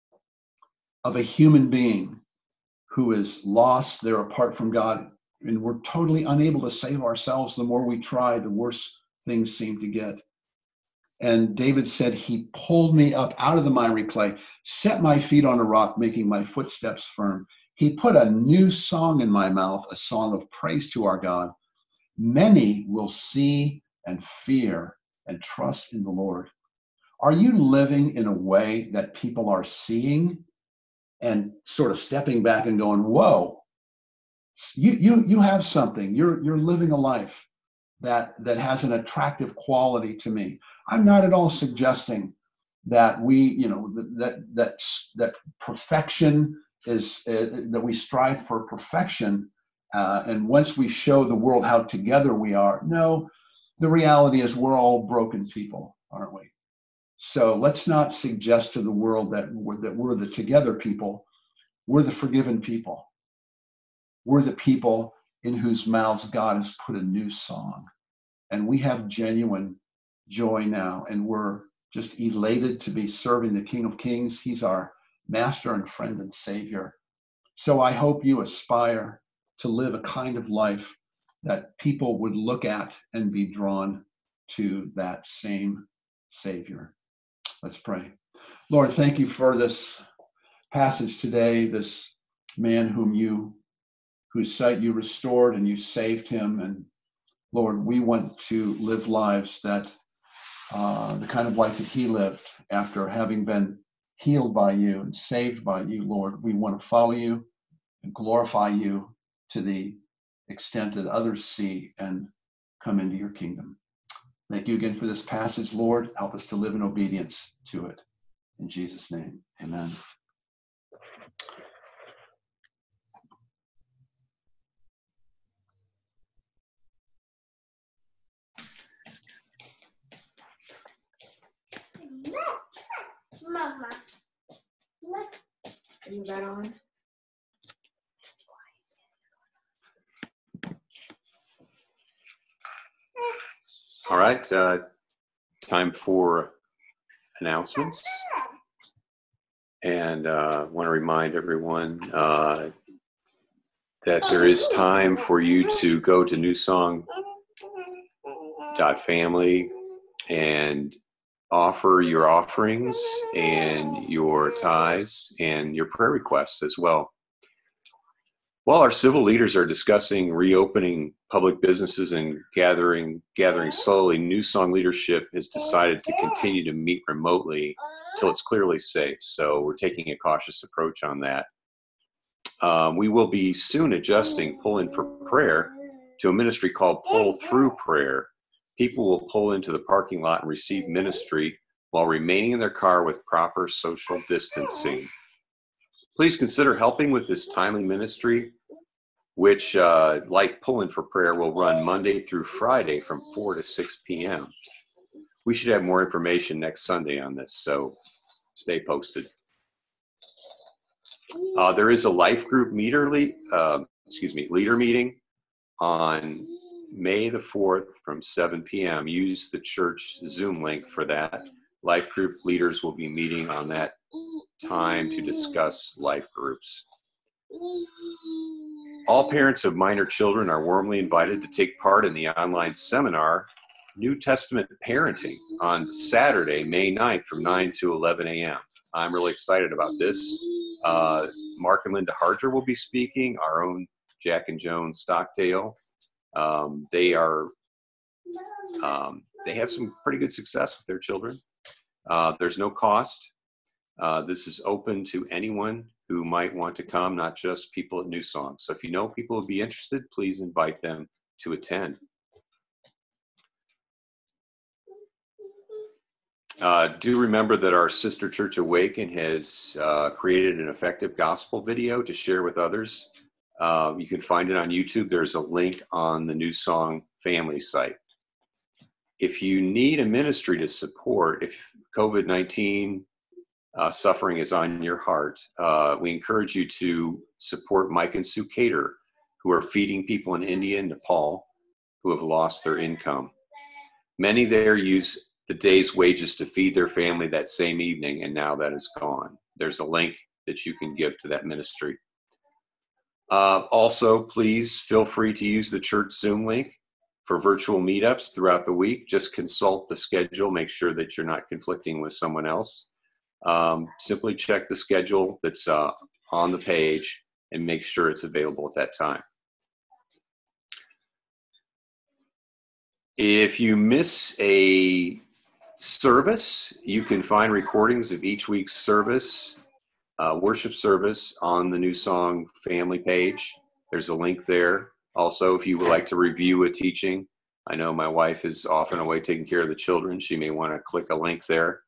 of a human being who is lost. They're apart from God, and we're totally unable to save ourselves. The more we try, the worse things seem to get. And David said, he pulled me up out of the miry clay, set my feet on a rock, making my footsteps firm. He put a new song in my mouth, a song of praise to our God. Many will see and fear and trust in the Lord. Are you living in a way that people are seeing and sort of stepping back and going, whoa, you have something. You're living a life that has an attractive quality to me. I'm not at all suggesting that that perfection is that we strive for perfection, and once we show the world how together we are. No, the reality is we're all broken people, aren't we? So let's not suggest to the world that we're the together people. We're the forgiven people. We're the people in whose mouths God has put a new song. And we have genuine joy now. And we're just elated to be serving the King of Kings. He's our master and friend and savior. So I hope you aspire to live a kind of life that people would look at and be drawn to that same savior. Let's pray. Lord, thank you for this passage today, this man whose sight you restored and you saved him. And Lord, we want to live lives that the kind of life that he lived after having been healed by you and saved by you, Lord. We want to follow you and glorify you to the extent that others see and come into your kingdom. Thank you again for this passage, Lord. Help us to live in obedience to it. In Jesus' name, amen. Mama. Is that on? All right, time for announcements. And want to remind everyone that there is time for you to go to newsong.family and offer your offerings and your tithes and your prayer requests as well. While our civil leaders are discussing reopening public businesses and gathering slowly, New Song leadership has decided to continue to meet remotely until it's clearly safe. So we're taking a cautious approach on that. We will be soon adjusting Pull In for Prayer to a ministry called Pull Through Prayer. People will pull into the parking lot and receive ministry while remaining in their car with proper social distancing. Please consider helping with this timely ministry, which, like Pull In for Prayer, will run Monday through Friday from 4 to 6 p.m. We should have more information next Sunday on this, so stay posted. There is a life group leader meeting on May the 4th from 7 p.m. Use the church Zoom link for that. Life group leaders will be meeting on that time to discuss life groups. All parents of minor children are warmly invited to take part in the online seminar, New Testament Parenting, on Saturday, May 9th from 9 to 11 a.m. I'm really excited about this. Mark and Linda Harger will be speaking, our own Jack and Joan Stockdale. They have some pretty good success with their children. There's no cost. This is open to anyone who might want to come, not just people at New Song. So if you know people who would be interested, please invite them to attend. Do remember that our sister church Awaken has created an effective gospel video to share with others. You can find it on YouTube. There's a link on the New Song family site. If you need a ministry to support, if COVID-19 suffering is on your heart, we encourage you to support Mike and Sue Cater, who are feeding people in India and Nepal who have lost their income. Many there use the day's wages to feed their family that same evening, and now that is gone. There's a link that you can give to that ministry. Also, please feel free to use the church Zoom link for virtual meetups throughout the week. Just consult the schedule, make sure that you're not conflicting with someone else. Simply check the schedule that's on the page and make sure it's available at that time. If you miss a service, you can find recordings of each week's service, worship service, on the New Song family page. There's a link there. Also, if you would like to review a teaching, I know my wife is often away taking care of the children. She may want to click a link there.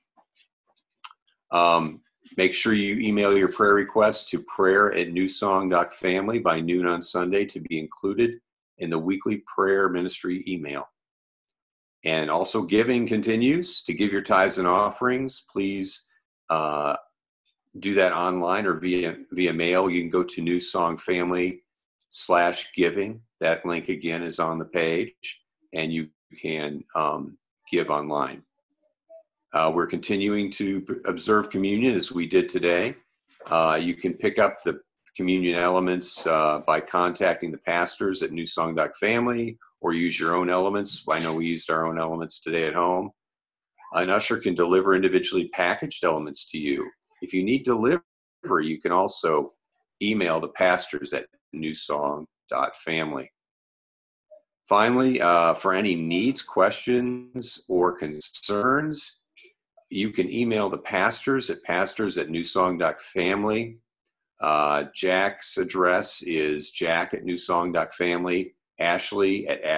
Make sure you email your prayer requests to prayer@newsong.family by noon on Sunday to be included in the weekly prayer ministry email. And also, giving continues. To give your tithes and offerings, please do that online or via mail. You can go to newsongfamily.com/giving. That link again is on the page, and you can give online. We're continuing to observe communion as we did today. You can pick up the communion elements by contacting the pastors at newsong.family, or use your own elements. I know we used our own elements today at home. An usher can deliver individually packaged elements to you. If you need delivery, you can also email the pastors at newsong.family. Finally, for any needs, questions, or concerns, you can email the pastors at pastors@newsong.family. Jack's address is jack@newsong.family, Ashley at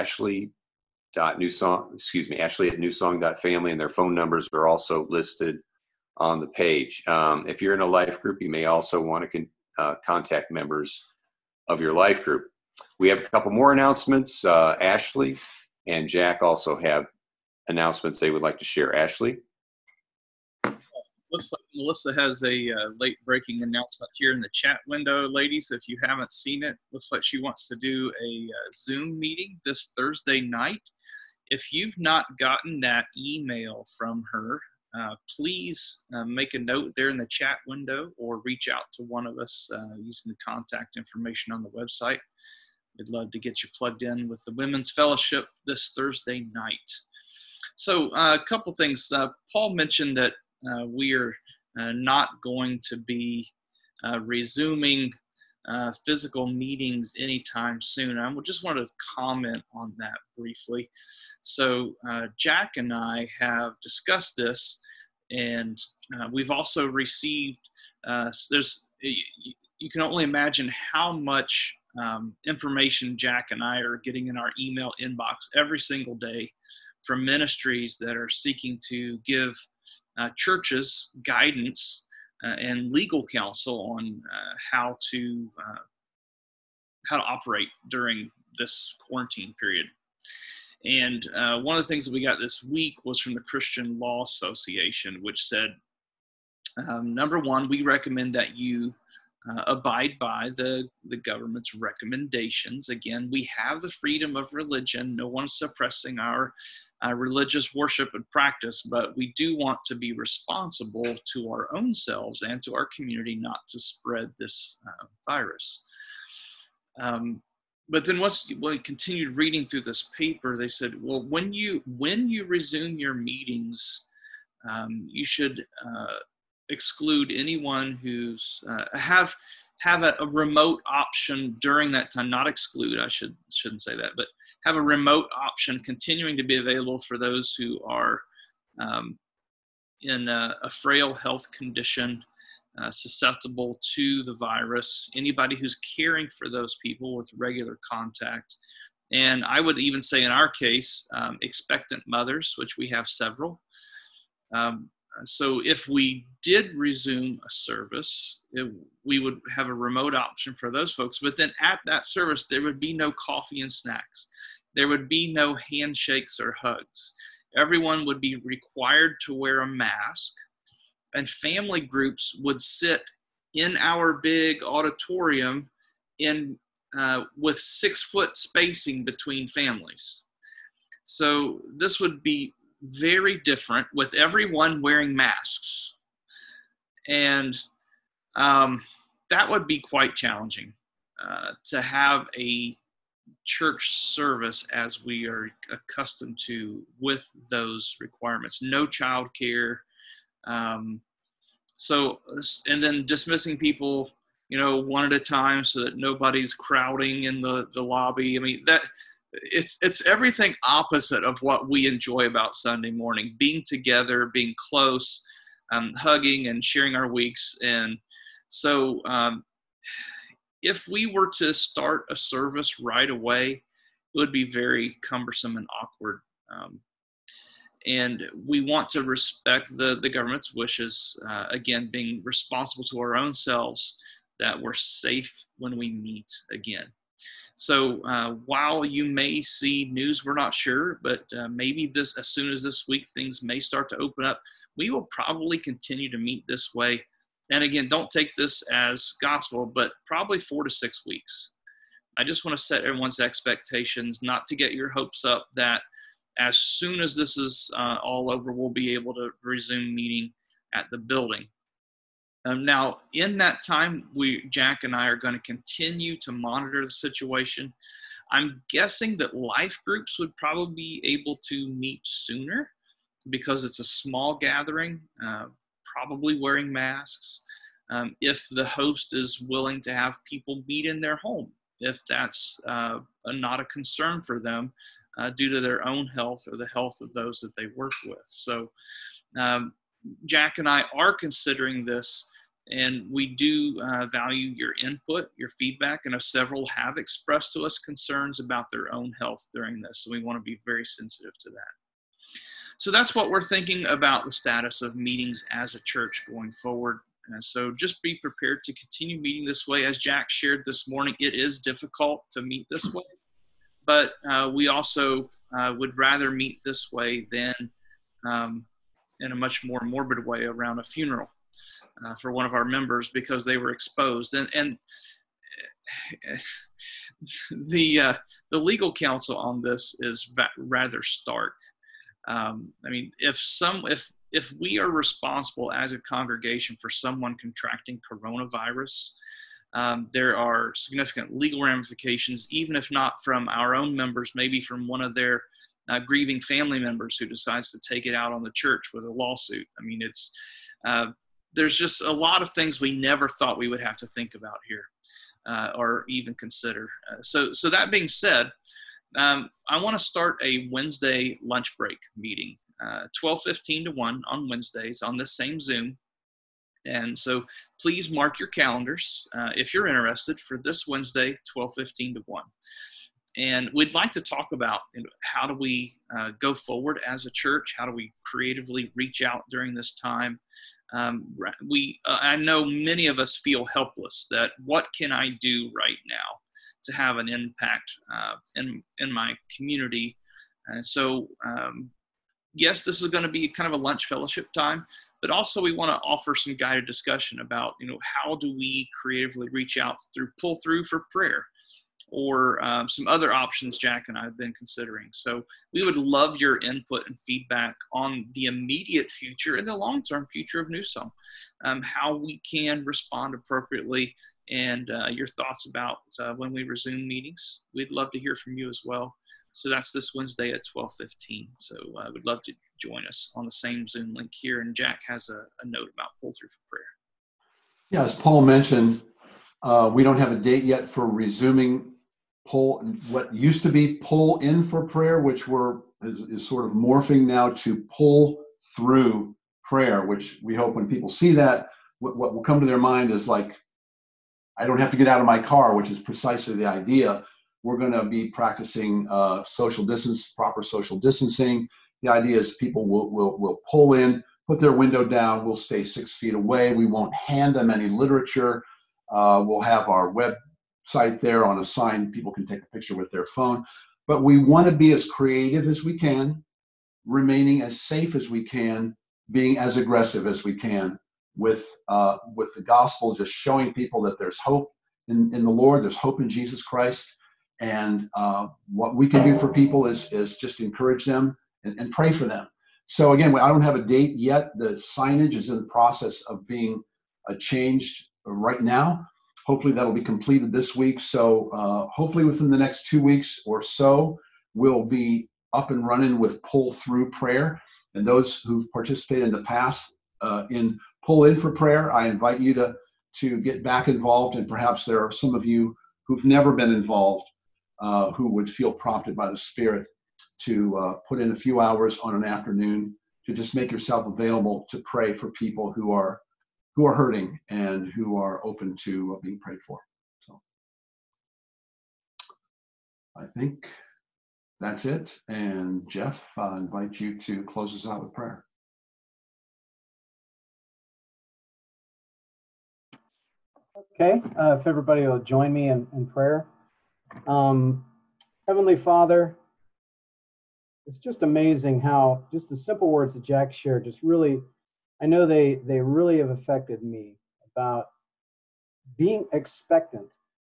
newsong.family, and their phone numbers are also listed on the page. If you're in a life group, you may also want to contact members of your life group. We have a couple more announcements. Ashley and Jack also have announcements they would like to share. Ashley? Looks like Melissa has a late breaking announcement here in the chat window. Ladies, if you haven't seen it, looks like she wants to do a Zoom meeting this Thursday night. If you've not gotten that email from her, please make a note there in the chat window or reach out to one of us using the contact information on the website. We'd love to get you plugged in with the Women's Fellowship this Thursday night. So a couple things. Paul mentioned that we are not going to be resuming physical meetings anytime soon. I just wanted to comment on that briefly. So Jack and I have discussed this, and we've also received, you can only imagine how much information Jack and I are getting in our email inbox every single day from ministries that are seeking to give churches guidance and legal counsel on how to operate during this quarantine period. And one of the things that we got this week was from the Christian Law Association, which said, number one, we recommend that you abide by the government's recommendations. Again, we have the freedom of religion. No one's suppressing our religious worship and practice, but we do want to be responsible to our own selves and to our community not to spread this virus. But then when we continued reading through this paper, they said, well, when you resume your meetings, you should exclude anyone who's have a remote option during that time. Not exclude, I shouldn't say that, but have a remote option continuing to be available for those who are in a frail health condition, susceptible to the virus, anybody who's caring for those people with regular contact. And I would even say in our case, expectant mothers, which we have several. So if we did resume a service, we would have a remote option for those folks. But then at that service, there would be no coffee and snacks. There would be no handshakes or hugs. Everyone would be required to wear a mask, and family groups would sit in our big auditorium with 6-foot spacing between families. So this would be very different with everyone wearing masks. And that would be quite challenging to have a church service as we are accustomed to with those requirements. No childcare. So, and then dismissing people, one at a time so that nobody's crowding in the lobby. I mean, it's everything opposite of what we enjoy about Sunday morning, being together, being close, hugging and sharing our weeks. And so if we were to start a service right away, it would be very cumbersome and awkward. And we want to respect the government's wishes, again, being responsible to our own selves, that we're safe when we meet again. So while you may see news, we're not sure, but maybe as soon as this week, things may start to open up. We will probably continue to meet this way. And again, don't take this as gospel, but probably 4 to 6 weeks. I just want to set everyone's expectations, not to get your hopes up that as soon as this is all over, we'll be able to resume meeting at the building. Now, in that time, Jack and I are going to continue to monitor the situation. I'm guessing that life groups would probably be able to meet sooner because it's a small gathering, probably wearing masks. If the host is willing to have people meet in their home, if that's not a concern for them due to their own health or the health of those that they work with. So Jack and I are considering this, and we do value your input, your feedback, and several have expressed to us concerns about their own health during this. So we want to be very sensitive to that. So that's what we're thinking about the status of meetings as a church going forward. So just be prepared to continue meeting this way. As Jack shared this morning, it is difficult to meet this way, but we also would rather meet this way than in a much more morbid way around a funeral for one of our members because they were exposed. And the legal counsel on this is rather stark. I mean, if if we are responsible as a congregation for someone contracting coronavirus, there are significant legal ramifications, even if not from our own members, maybe from one of their grieving family members who decides to take it out on the church with a lawsuit. I mean, there's just a lot of things we never thought we would have to think about here or even consider. So that being said, I want to start a Wednesday lunch break meeting, 12:15 to 1 on Wednesdays on this same Zoom. And so please mark your calendars if you're interested for this Wednesday, 12:15 to 1. And we'd like to talk about how do we go forward as a church? How do we creatively reach out during this time? I know many of us feel helpless that what can I do right now to have an impact in my community? And so, yes, this is going to be kind of a lunch fellowship time, but also we want to offer some guided discussion about, how do we creatively reach out through pull through for prayer, or some other options Jack and I have been considering. So we would love your input and feedback on the immediate future and the long-term future of New Song, how we can respond appropriately, and your thoughts about when we resume meetings. We'd love to hear from you as well. So that's this Wednesday at 12:15. So I would love to join us on the same Zoom link here. And Jack has a note about pull through for prayer. Yeah, as Paul mentioned, we don't have a date yet for resuming what used to be pull in for prayer, which is sort of morphing now to pull through prayer, which we hope when people see that, what will come to their mind is like, I don't have to get out of my car, which is precisely the idea. We're going to be practicing proper social distancing. The idea is people will pull in, put their window down, we'll stay 6 feet away. We won't hand them any literature. We'll have our website there on a sign. People can take a picture with their phone. But we want to be as creative as we can, remaining as safe as we can, being as aggressive as we can with the gospel, just showing people that there's hope in the Lord, there's hope in Jesus Christ. And what we can do for people is just encourage them and pray for them. So again, I don't have a date yet. The signage is in the process of being changed right now. Hopefully that'll be completed this week. So hopefully within the next 2 weeks or so, we'll be up and running with pull through prayer. And those who've participated in the past in pull in for prayer, I invite you to get back involved. And perhaps there are some of you who've never been involved who would feel prompted by the Spirit to put in a few hours on an afternoon to just make yourself available to pray for people who are hurting and who are open to being prayed for. So I think that's it. And Jeff, I invite you to close us out with prayer. Okay, if everybody will join me in prayer. Heavenly Father, it's just amazing how just the simple words that Jack shared just really, I know they really have affected me about being expectant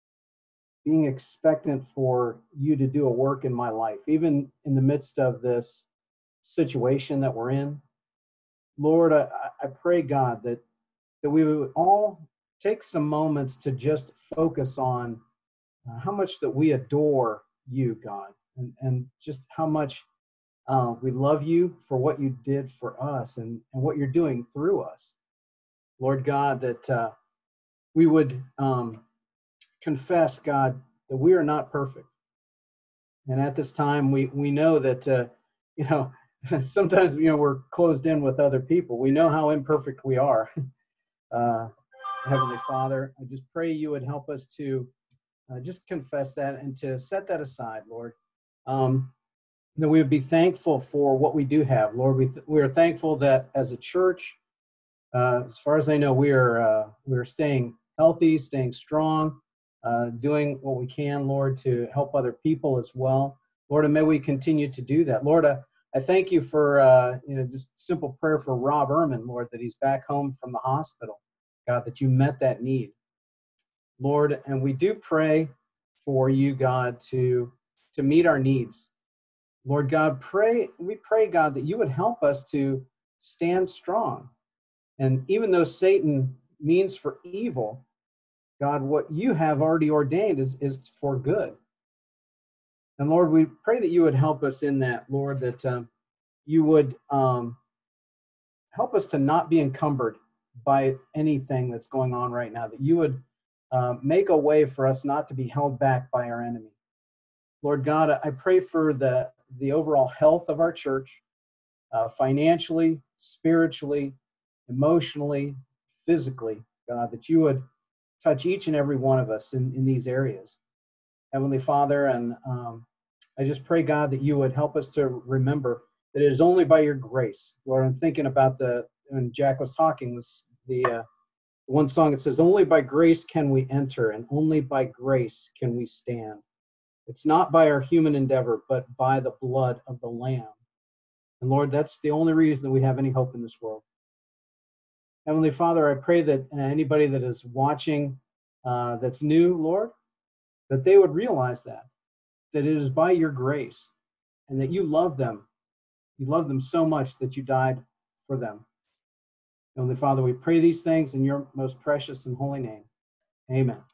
for you to do a work in my life, even in the midst of this situation that we're in. Lord, I pray, God, that we would all take some moments to just focus on how much that we adore you, God, and just how much we love you for what you did for us and what you're doing through us. Lord God, that we would confess, God, that we are not perfect. And at this time, we know that, sometimes, we're closed in with other people. We know how imperfect we are. Heavenly Father, I just pray you would help us to just confess that and to set that aside, Lord. That we would be thankful for what we do have, Lord. We are thankful that as a church, as far as I know, we are staying healthy, staying strong, doing what we can, Lord, to help other people as well, Lord. And may we continue to do that, Lord. I thank you for just simple prayer for Rob Ehrman, Lord, that he's back home from the hospital, God, that you met that need, Lord. And we do pray for you, God, to meet our needs. Lord God, we pray, God, that you would help us to stand strong. And even though Satan means for evil, God, what you have already ordained is for good. And Lord, we pray that you would help us in that, Lord, that you would help us to not be encumbered by anything that's going on right now, that you would make a way for us not to be held back by our enemy. Lord God, I pray for the overall health of our church, financially, spiritually, emotionally, physically, God, that you would touch each and every one of us in these areas. Heavenly Father, and I just pray, God, that you would help us to remember that it is only by your grace. Lord, I'm thinking about when Jack was talking, the one song that says, only by grace can we enter, and only by grace can we stand. It's not by our human endeavor, but by the blood of the Lamb. And Lord, that's the only reason that we have any hope in this world. Heavenly Father, I pray that anybody that is watching that's new, Lord, that they would realize that it is by your grace and that you love them. You love them so much that you died for them. Heavenly Father, we pray these things in your most precious and holy name. Amen.